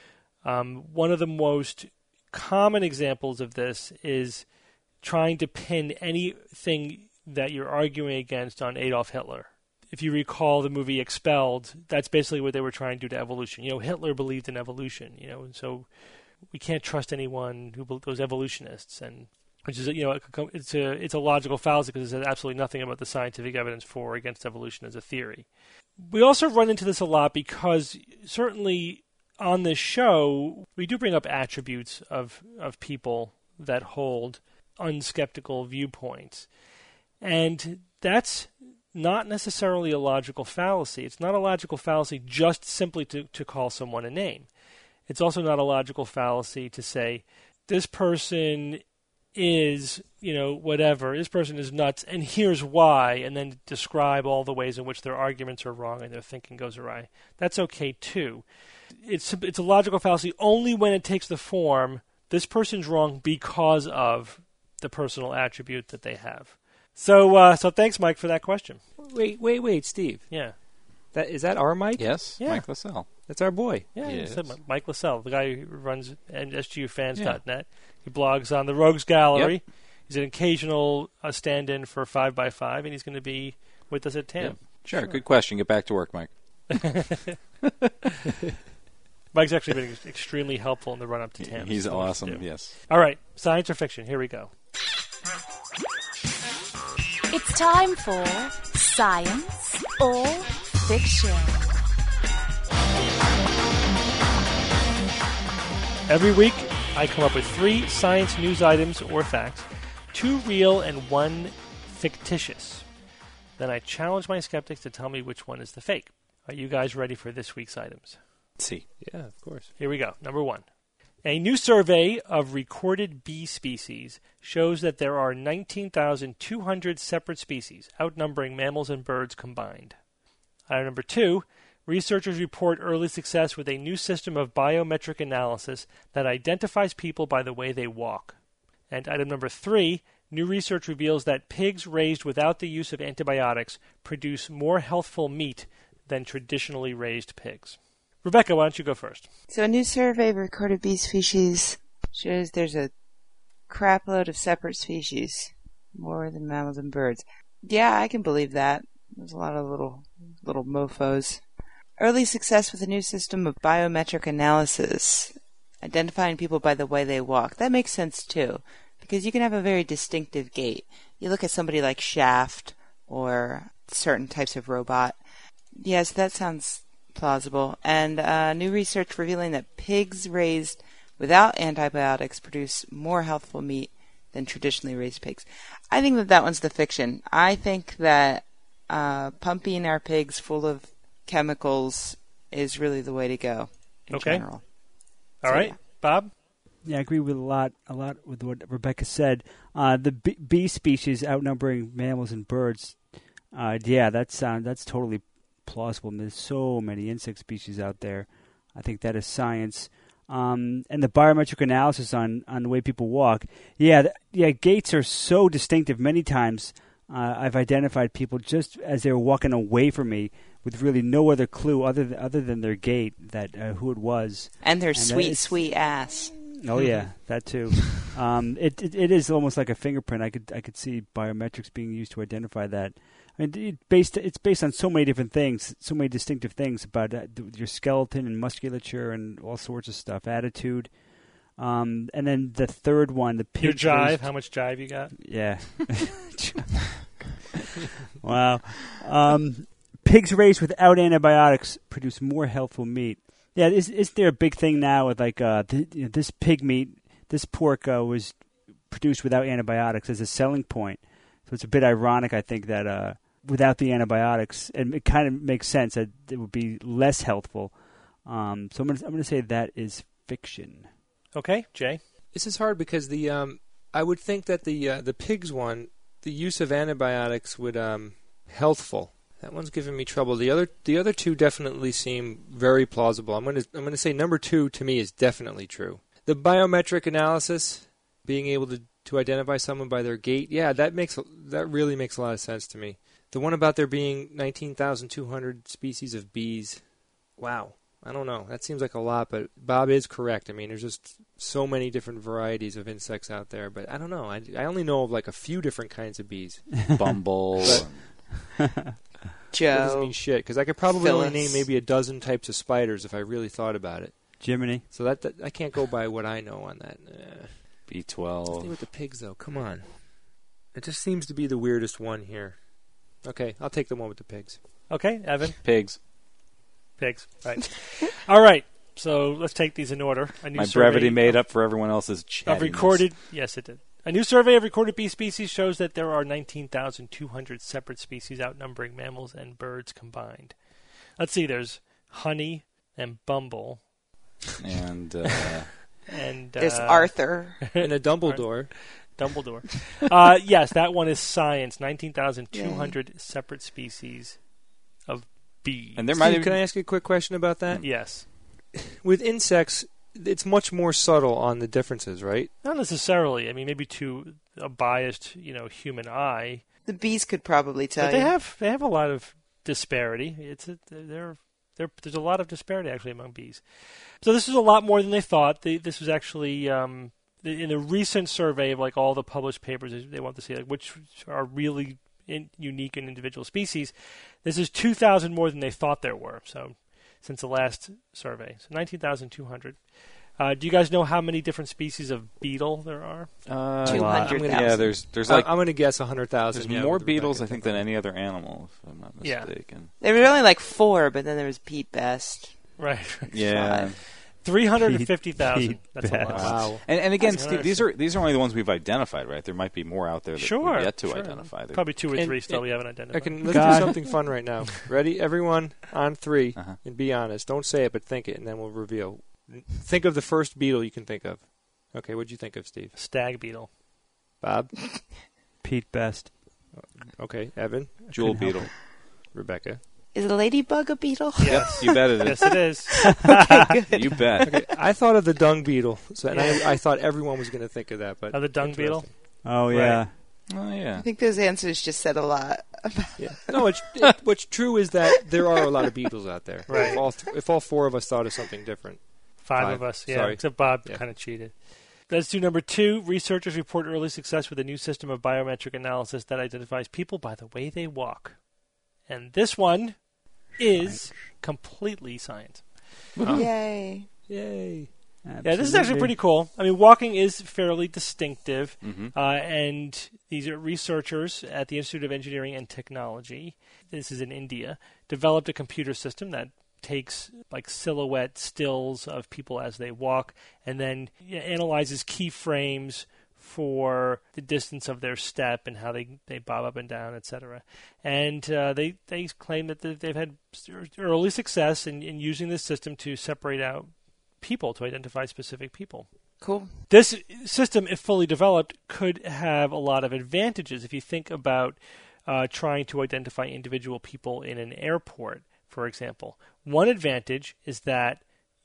Um, one of the most common examples of this is trying to pin anything that you're arguing against on Adolf Hitler. If you recall the movie Expelled, that's basically what they were trying to do to evolution. You know, Hitler believed in evolution, you know, and so we can't trust anyone who those evolutionists, and which is, you know, it's a it's a logical fallacy because it says absolutely nothing about the scientific evidence for or against evolution as a theory. We also run into this a lot because certainly on this show we do bring up attributes of of people that hold unskeptical viewpoints, and that's not necessarily a logical fallacy. It's not a logical fallacy just simply to, to call someone a name. It's also not a logical fallacy to say, this person is, you know, whatever, this person is nuts, and here's why, and then describe all the ways in which their arguments are wrong and their thinking goes awry. That's okay, too. It's, it's a logical fallacy only when it takes the form, this person's wrong because of the personal attribute that they have. So, uh, so thanks, Mike, for that question.
Wait, wait, wait, Steve.
Yeah.
That is that our Mike?
Yes,
Yeah.
Mike Lascelles.
That's our boy.
Yeah,
Yes.
he said Mike Lascelles, the guy who runs S G U fans dot net. He blogs on the Rogues Gallery.
Yep.
He's an occasional uh, stand-in for five by five, and he's going to be with us at T A M.
Yep. Sure, sure, good question. Get back to work, Mike.
Mike's actually been ex- extremely helpful in the run-up to T A M.
He's
So much to
awesome,
do.
yes.
All right, science or fiction? Here we go.
It's time for Science or Fiction.
Every week, I come up with three science news items or facts, two real and one fictitious. Then I challenge my skeptics to tell me which one is the fake. Are you guys ready for this week's items?
Let's see.
Yeah, of course.
Here we go. Number one. A new survey of recorded bee species shows that there are nineteen thousand two hundred separate species, outnumbering mammals and birds combined. Item number two. Researchers report early success with a new system of biometric analysis that identifies people by the way they walk. And item number three. New research reveals that pigs raised without the use of antibiotics produce more healthful meat than traditionally raised pigs. Rebecca, why don't you go first?
So a new survey of recorded bee species shows there's a crapload of separate species, more than mammals and birds. Yeah, I can believe that. There's a lot of little little mofos. Early success with a new system of biometric analysis, identifying people by the way they walk. That makes sense too, because you can have a very distinctive gait. You look at somebody like Shaft or certain types of robot. Yes, that sounds plausible. And uh, new research revealing that pigs raised without antibiotics produce more healthful meat than traditionally raised pigs. I think that that one's the fiction. I think that uh, pumping our pigs full of chemicals is really the way to go in
Okay.
general.
All
So,
right,
yeah.
Bob?
Yeah, I agree with a lot, a lot with what Rebecca said. Uh, the bee, bee species outnumbering mammals and birds. Uh, yeah, that sound that's totally plausible. There's so many insect species out there. I think that is science. Um, and the biometric analysis on, on the way people walk. Yeah, th- yeah, gaits are so distinctive. Many times uh, I've identified people just as they were walking away from me with really no other clue other than, other than their gait that uh, who it was.
And their
And
sweet,
it's-
sweet ass.
Oh yeah, that too. um, it, it it is almost like a fingerprint. I could I could see biometrics being used to identify that. I mean, it based it's based on so many different things, so many distinctive things about uh, th- your skeleton and musculature and all sorts of stuff, attitude. Um, and then the third one, the
Your
pig
jive,
raised-
how much jive you got?
Yeah. Wow. Um, pigs raised without antibiotics produce more healthful meat. Yeah, is is there a big thing now with like uh, th- you know, this pig meat, this pork uh, was produced without antibiotics as a selling point. So it's a bit ironic, I think, that uh, without the antibiotics, and it kind of makes sense that it would be less healthful. Um, so I'm going to I'm going to say that is fiction.
Okay, Jay.
This is hard because the um, I would think that the uh, the pigs one, the use of antibiotics would um, healthful. That one's giving me trouble. The other the other two definitely seem very plausible. I'm going to I'm going to say number two to me is definitely true. The biometric analysis, being able to, to identify someone by their gait, yeah, that makes that really makes a lot of sense to me. The one about there being nineteen thousand two hundred species of bees, wow. I don't know. That seems like a lot, but Bob is correct. I mean, there's just so many different varieties of insects out there, but I don't know. I, I only know of like a few different kinds of bees.
Bumble.
But-
Joe.
That doesn't mean shit, because I could probably
Phyllis.
only name maybe a dozen types of spiders if I really thought about it.
Jiminy.
So that, that I can't go by what I know on that. Uh,
B
Stay
twelve.
with the pigs, though. Come on. It just seems to be the weirdest one here. Okay, I'll take the one with the pigs.
Okay, Evan.
Pigs.
Pigs. Right. All right. So let's take these in order. A new
My
survey
brevity made
of,
up for everyone else's chattiness.
of recorded. Yes, it did. A new survey of recorded bee species shows that there are nineteen thousand two hundred separate species, outnumbering mammals and birds combined. Let's see. There's honey and bumble,
And uh,
and uh,
There's Arthur.
And a Dumbledore.
Dumbledore. uh, yes, that one is science. nineteen thousand two hundred separate species of bees.
and there might
Steve,
have
can I ask you a quick question about that?
Yes.
With insects, it's much more subtle on the differences, right?
Not necessarily. I mean, maybe to a biased, you know, human eye.
The bees could probably tell
But they
you.
have they have a lot of disparity. It's a, they're, they're, there's a lot of disparity actually among bees. So this is a lot more than they thought. They, this was actually um, the, in the recent survey of like all the published papers. They want to see like which are really in, unique and individual species. This is two thousand more than they thought there were. So since the last survey, so nineteen thousand two hundred. Uh, do you guys know how many different species of beetle there are?
uh,
Two hundred
Yeah,
thousand.
there's there's
I-
like
I'm going to guess one hundred thousand.
there's
yeah,
more
with
beetles, I
Rebecca.
think, than any other animal, if I'm not
Yeah.
mistaken.
There were only like four, but then there was Pete Best.
Right.
Yeah.
three hundred fifty thousand.
Pete
That's a lot.
Best.
Wow.
And, and again,
That's
Steve, these are these are only the ones we've identified, right? There might be more out there that
Sure.
we've yet to
sure.
identify. There-
Probably two or
And-
three still
and-
we haven't identified.
I can let's
God.
do something fun right now. Ready, everyone? On three,
Uh-huh.
and be honest. Don't say it, but think it, and then we'll reveal. Think of the first beetle you can think of. Okay, what'd you think of, Steve?
Stag beetle.
Bob.
Pete Best.
Okay, Evan.
Jewel
couldn't help
beetle.
Rebecca.
Is a ladybug a beetle?
Yes.
You bet it is.
Yes, it is.
Okay, good.
You bet.
Okay, I thought of the dung beetle, so and I, I thought everyone was going to think of that. But
Of the dung beetle?
interesting.
Oh
Right.
yeah.
Oh yeah.
I think those answers just said a lot.
Yeah. No, it's, it, what's true is that there are a lot of beetles out there.
Right.
If all, th- if all four of us thought of something different.
Five,
Five.
of us, yeah.
Sorry.
Except Bob
Yeah.
kind of cheated. Let's do number two. Researchers report early success with a new system of biometric analysis that identifies people by the way they walk. And this one is completely science.
Yay.
Yay.
Yeah, this is actually pretty cool. I mean, walking is fairly distinctive,
Mhm.
uh, and these are researchers at the Institute of Engineering and Technology. This is in India. Developed a computer system that takes like silhouette stills of people as they walk, and then yeah, analyzes keyframes for the distance of their step and how they, they bob up and down, et cetera. And uh, they they claim that they've had early success in, in using this system to separate out people, to identify specific people.
Cool.
This system, if fully developed, could have a lot of advantages. If you think about uh, trying to identify individual people in an airport, for example, one advantage is that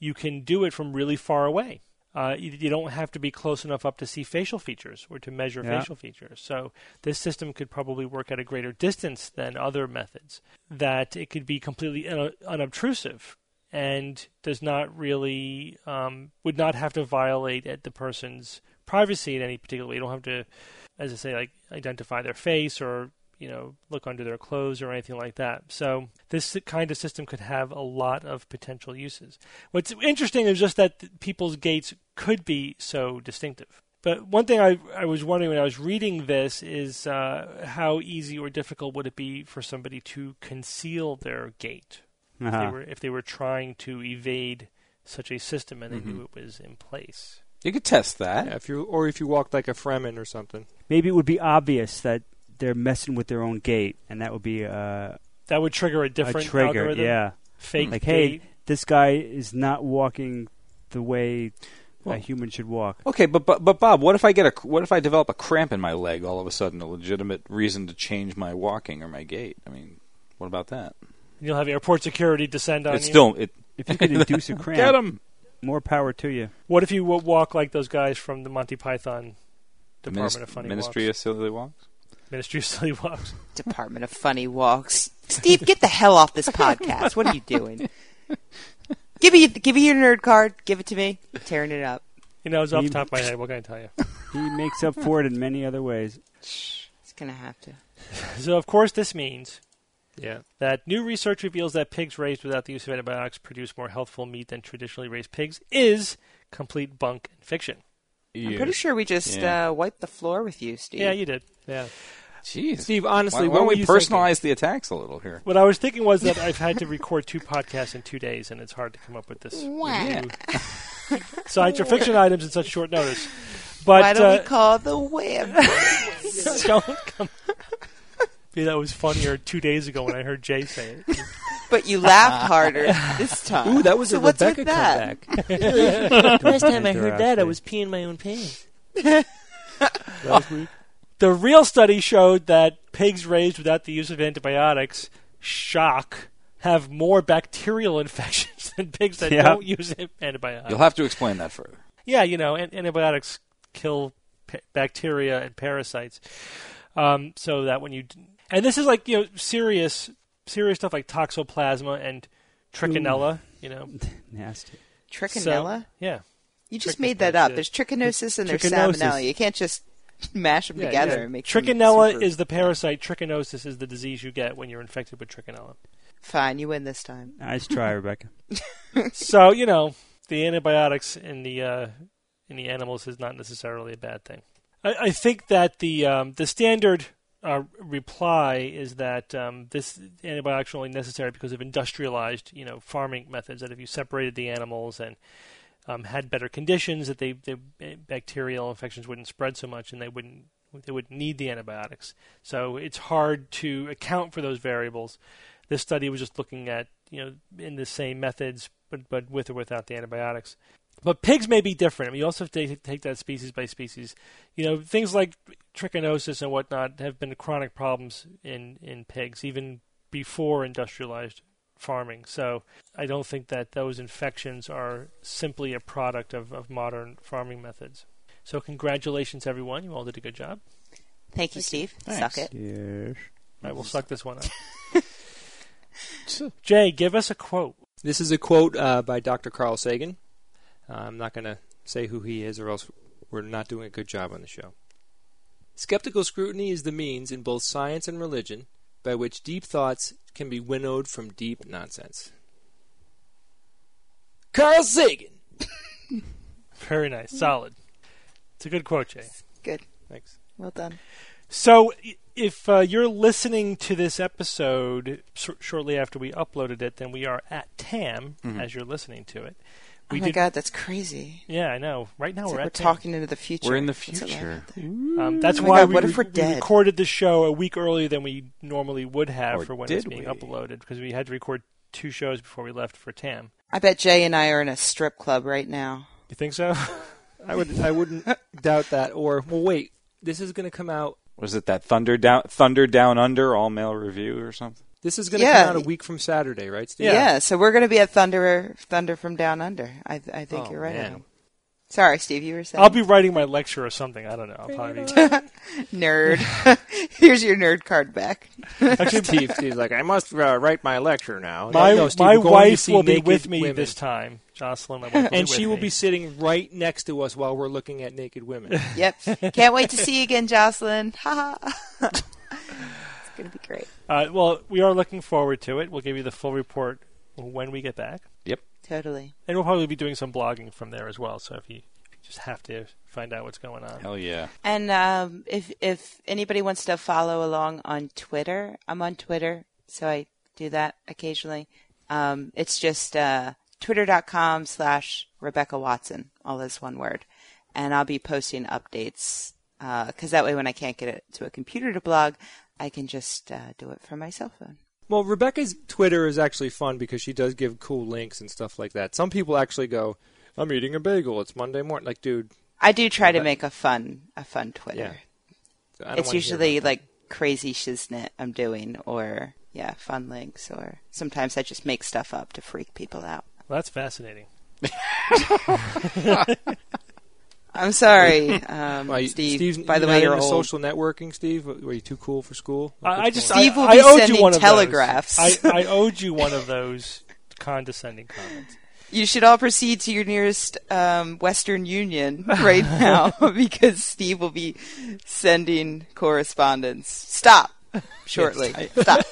you can do it from really far away. Uh, you, you don't have to be close enough up to see facial features or to measure
Yeah.
facial features. So this system could probably work at a greater distance than other methods, that it could be completely un- unobtrusive and does not really, um, would not have to violate at the person's privacy in any particular way. You don't have to, as I say, like identify their face or, you know, look under their clothes or anything like that. So this kind of system could have a lot of potential uses. What's interesting is just that th- people's gaits could be so distinctive. But one thing I, I was wondering when I was reading this is uh, how easy or difficult would it be for somebody to conceal their gait
Uh-huh.
if, they were, if they were trying to evade such a system and they
Mhm.
knew it was in place.
You could test that.
Yeah, if you or if you walked like a Fremen or something.
Maybe it would be obvious that they're messing with their own gait, and that would be uh,
That would trigger a
a
different
trigger.
algorithm.
Yeah,
Fake
like
gait.
hey, this guy is not walking the way
Well-
a human should walk.
Okay, but, but but Bob, what if I get a what if I develop a cramp in my leg all of a sudden, a legitimate reason to change my walking or my gait? I mean, what about that?
You'll have airport security descend on
It's
you.
still it.
If you could induce a cramp,
Get him.
more power to you.
What if you w- walk like those guys from the Monty Python Department
Minis-
of Funny
Ministry
Walks?
of Silly Walks.
Ministry of Silly Walks.
Department of Funny Walks. Steve, get the hell off this podcast. What are you doing? Give me, give me your nerd card. Give it to me. I'm tearing it up.
You know, it's off the
He-
top of my head. What can I tell you?
He makes up for it in many other ways.
It's gonna have to.
So, of course, this means
Yeah.
that new research reveals that pigs raised without the use of antibiotics produce more healthful meat than traditionally raised pigs is complete bunk and fiction.
I'm pretty sure we just
Yeah.
uh, wiped the floor with you, Steve.
Yeah, you did.
Yeah.
Jeez.
Steve, honestly,
why, why
what
don't
were
we
you
personalize the attacks a little here?
What I was thinking was that I've had to record two podcasts in two days, and it's hard to come up with this
Wow.
review. Science or fiction items in such short notice. But
Why don't
uh,
we call the web?
don't come. Yeah, that was funnier two days ago when I heard Jay say it.
But you laughed harder this time.
Ooh, that was
so
a
what's
Rebecca
with that?
comeback.
Last time I heard that, I was peeing my own pants. The real study showed that pigs raised without the use of antibiotics, shock, have more bacterial infections than pigs that
Yeah.
don't use antibiotics.
You'll have to explain that further.
Yeah, you know, an- antibiotics kill p- bacteria and parasites. Um, so that when you d- and this is like, you know, serious serious stuff like toxoplasma and trichinella, you know.
Nasty.
Trichinella?
So, yeah.
You just
Trichinosis.
made that up. There's trichinosis and there's
Trichinosis.
salmonella. You can't just mash them
Yeah,
together
yeah.
and make them
Trichinella
super-
is the parasite. Trichinosis is the disease you get when you're infected with trichinella.
Fine, you win this time.
Nice try, Rebecca.
So, you know, the antibiotics in the uh, in the animals is not necessarily a bad thing. I, I think that the um, the standard uh, reply is that um, this antibiotics are only necessary because of industrialized, you know, farming methods. That if you separated the animals and um, had better conditions, that they, they bacterial infections wouldn't spread so much, and they wouldn't they wouldn't need the antibiotics. So it's hard to account for those variables. This study was just looking at, you know, in the same methods, but but with or without the antibiotics. But pigs may be different. I mean, you also have to take that species by species. You know, things like trichinosis and whatnot have been chronic problems in, in pigs, even before industrialized farming. So I don't think that those infections are simply a product of, of modern farming methods. So congratulations, everyone. You all did a good job.
Thank you, Steve.
Thanks.
Suck it.
Yes.
All right, we'll suck this one up. Jay, give us a quote.
This is a quote uh, by Doctor Carl Sagan. Uh, I'm not going to say who he is, or else we're not doing a good job on the show. Skeptical scrutiny is the means in both science and religion by which deep thoughts can be winnowed from deep nonsense. Carl Sagan!
Very nice. Solid. It's a good quote, Jay.
Good.
Thanks.
Well done.
So, i- if uh, you're listening to this episode sh- shortly after we uploaded it, then we are at T A M
Mhm.
as you're listening to it.
Oh
We
my
did,
God, that's crazy.
Yeah, I know. Right now
It's
we're
like
at
we're
T A M.
talking into the future.
We're in the
What's it like
future.
out there?
Um, that's
Oh my
why
God,
we,
what
re-
if we're
we
dead?
recorded the show a week earlier than we normally would have
Or
for when it's
did
being
we?
uploaded, because we had to record two shows before we left for T A M.
I bet Jay and I are in a strip club right now.
You think so?
I would, I wouldn't doubt that. Or, well, wait, this is going to come out.
Was it that Thunder Down Thunder Down Under all male review or something?
This is going to
Yeah.
come out a week from Saturday, right, Steve?
Yeah, so we're going to be at Thunder Thunder from Down Under. I, I think
Oh,
you're right.
man.
Adam. Sorry, Steve, you were saying.
I'll be writing my lecture or something. I don't know. I'll probably be.
Nerd. Here's your nerd card back.
Actually,
Steve, Steve's like, I must uh, write my lecture now.
my
No, Steve,
my
we're going to
wife
see
will be
naked
with me
women.
this time. Jocelyn, my wife will
And
be
she
with
will
me.
be sitting right next to us while we're looking at naked women.
Yep. Can't wait to see you again, Jocelyn. Ha ha. It's going to be great.
Uh, well, we are looking forward to it. We'll give you the full report when we get back.
Yep.
Totally.
And we'll probably be doing some blogging from there as well. So if you, if you just have to find out what's going on.
Hell yeah.
And um, if if anybody wants to follow along on Twitter, I'm on Twitter, so I do that occasionally. Um, it's just uh, twitter.com slash Rebecca Watson, all is one word. And I'll be posting updates because uh, that way when I can't get it to a computer to blog, I can just uh, do it from my cell phone.
Well, Rebecca's Twitter is actually fun because she does give cool links and stuff like that. Some people actually go, I'm eating a bagel. It's Monday morning. Like, dude.
I do try to make a fun a fun Twitter.
Yeah. I don't
It's
wanna hear
usually
about that.
like crazy shiznit I'm doing or, yeah, fun links. Or sometimes I just make stuff up to freak people out.
Well, that's fascinating.
I'm sorry, um,
Why,
Steve.
Steve's,
by the
you're
way,
not
you're
into
old.
social networking, Steve? Were you too cool for school? Like,
I, I
what's
just
going
I,
Steve will
I
be
owed
sending
you one of
telegraphs.
Those. I, I owed you one of those condescending comments.
You should all proceed to your nearest um, Western Union right now because Steve will be sending correspondence. Stop shortly. Stop.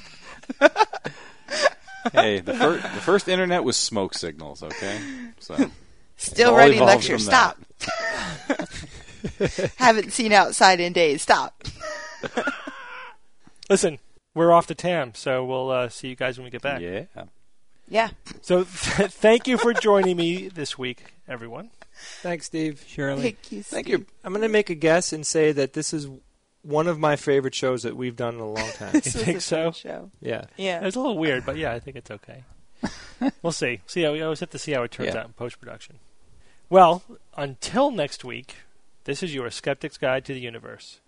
Hey, the, fir- the first internet was smoke signals, okay? So
Still
all
writing
evolved
lectures.
from that.
Stop. Haven't seen outside in days. Stop.
Listen, we're off to Tam, so we'll uh, see you guys when we get back.
Yeah.
Yeah.
So th- thank you for joining me this week, everyone.
Thanks, Steve.
Shirley.
Thank you.
Thank you. I'm going to make a guess and say that this is one of my favorite shows that we've done in a long time.
This was
think
a
so?
fun show.
Yeah.
Yeah.
It's a little weird, but yeah, I think it's okay. We'll see. See how we always have to see how it turns
Yeah.
out in post production. Well, until next week, this is your Skeptic's Guide to the Universe.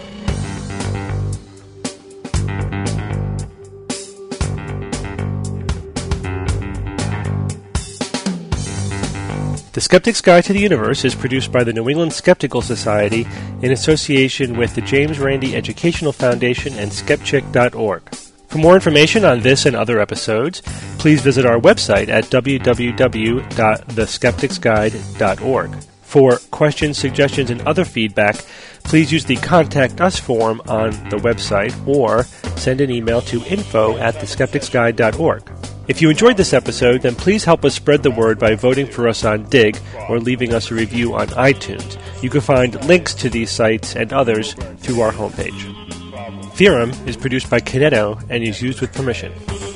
The Skeptic's Guide to the Universe is produced by the New England Skeptical Society in association with the James Randi Educational Foundation and skepchick dot org. For more information on this and other episodes, please visit our website at w w w dot the skeptics guide dot org. For questions, suggestions, and other feedback, please use the Contact Us form on the website or send an email to info at the skeptics guide dot org. If you enjoyed this episode, then please help us spread the word by voting for us on Dig or leaving us a review on iTunes. You can find links to these sites and others through our homepage. Theorem is produced by Kineto and is used with permission.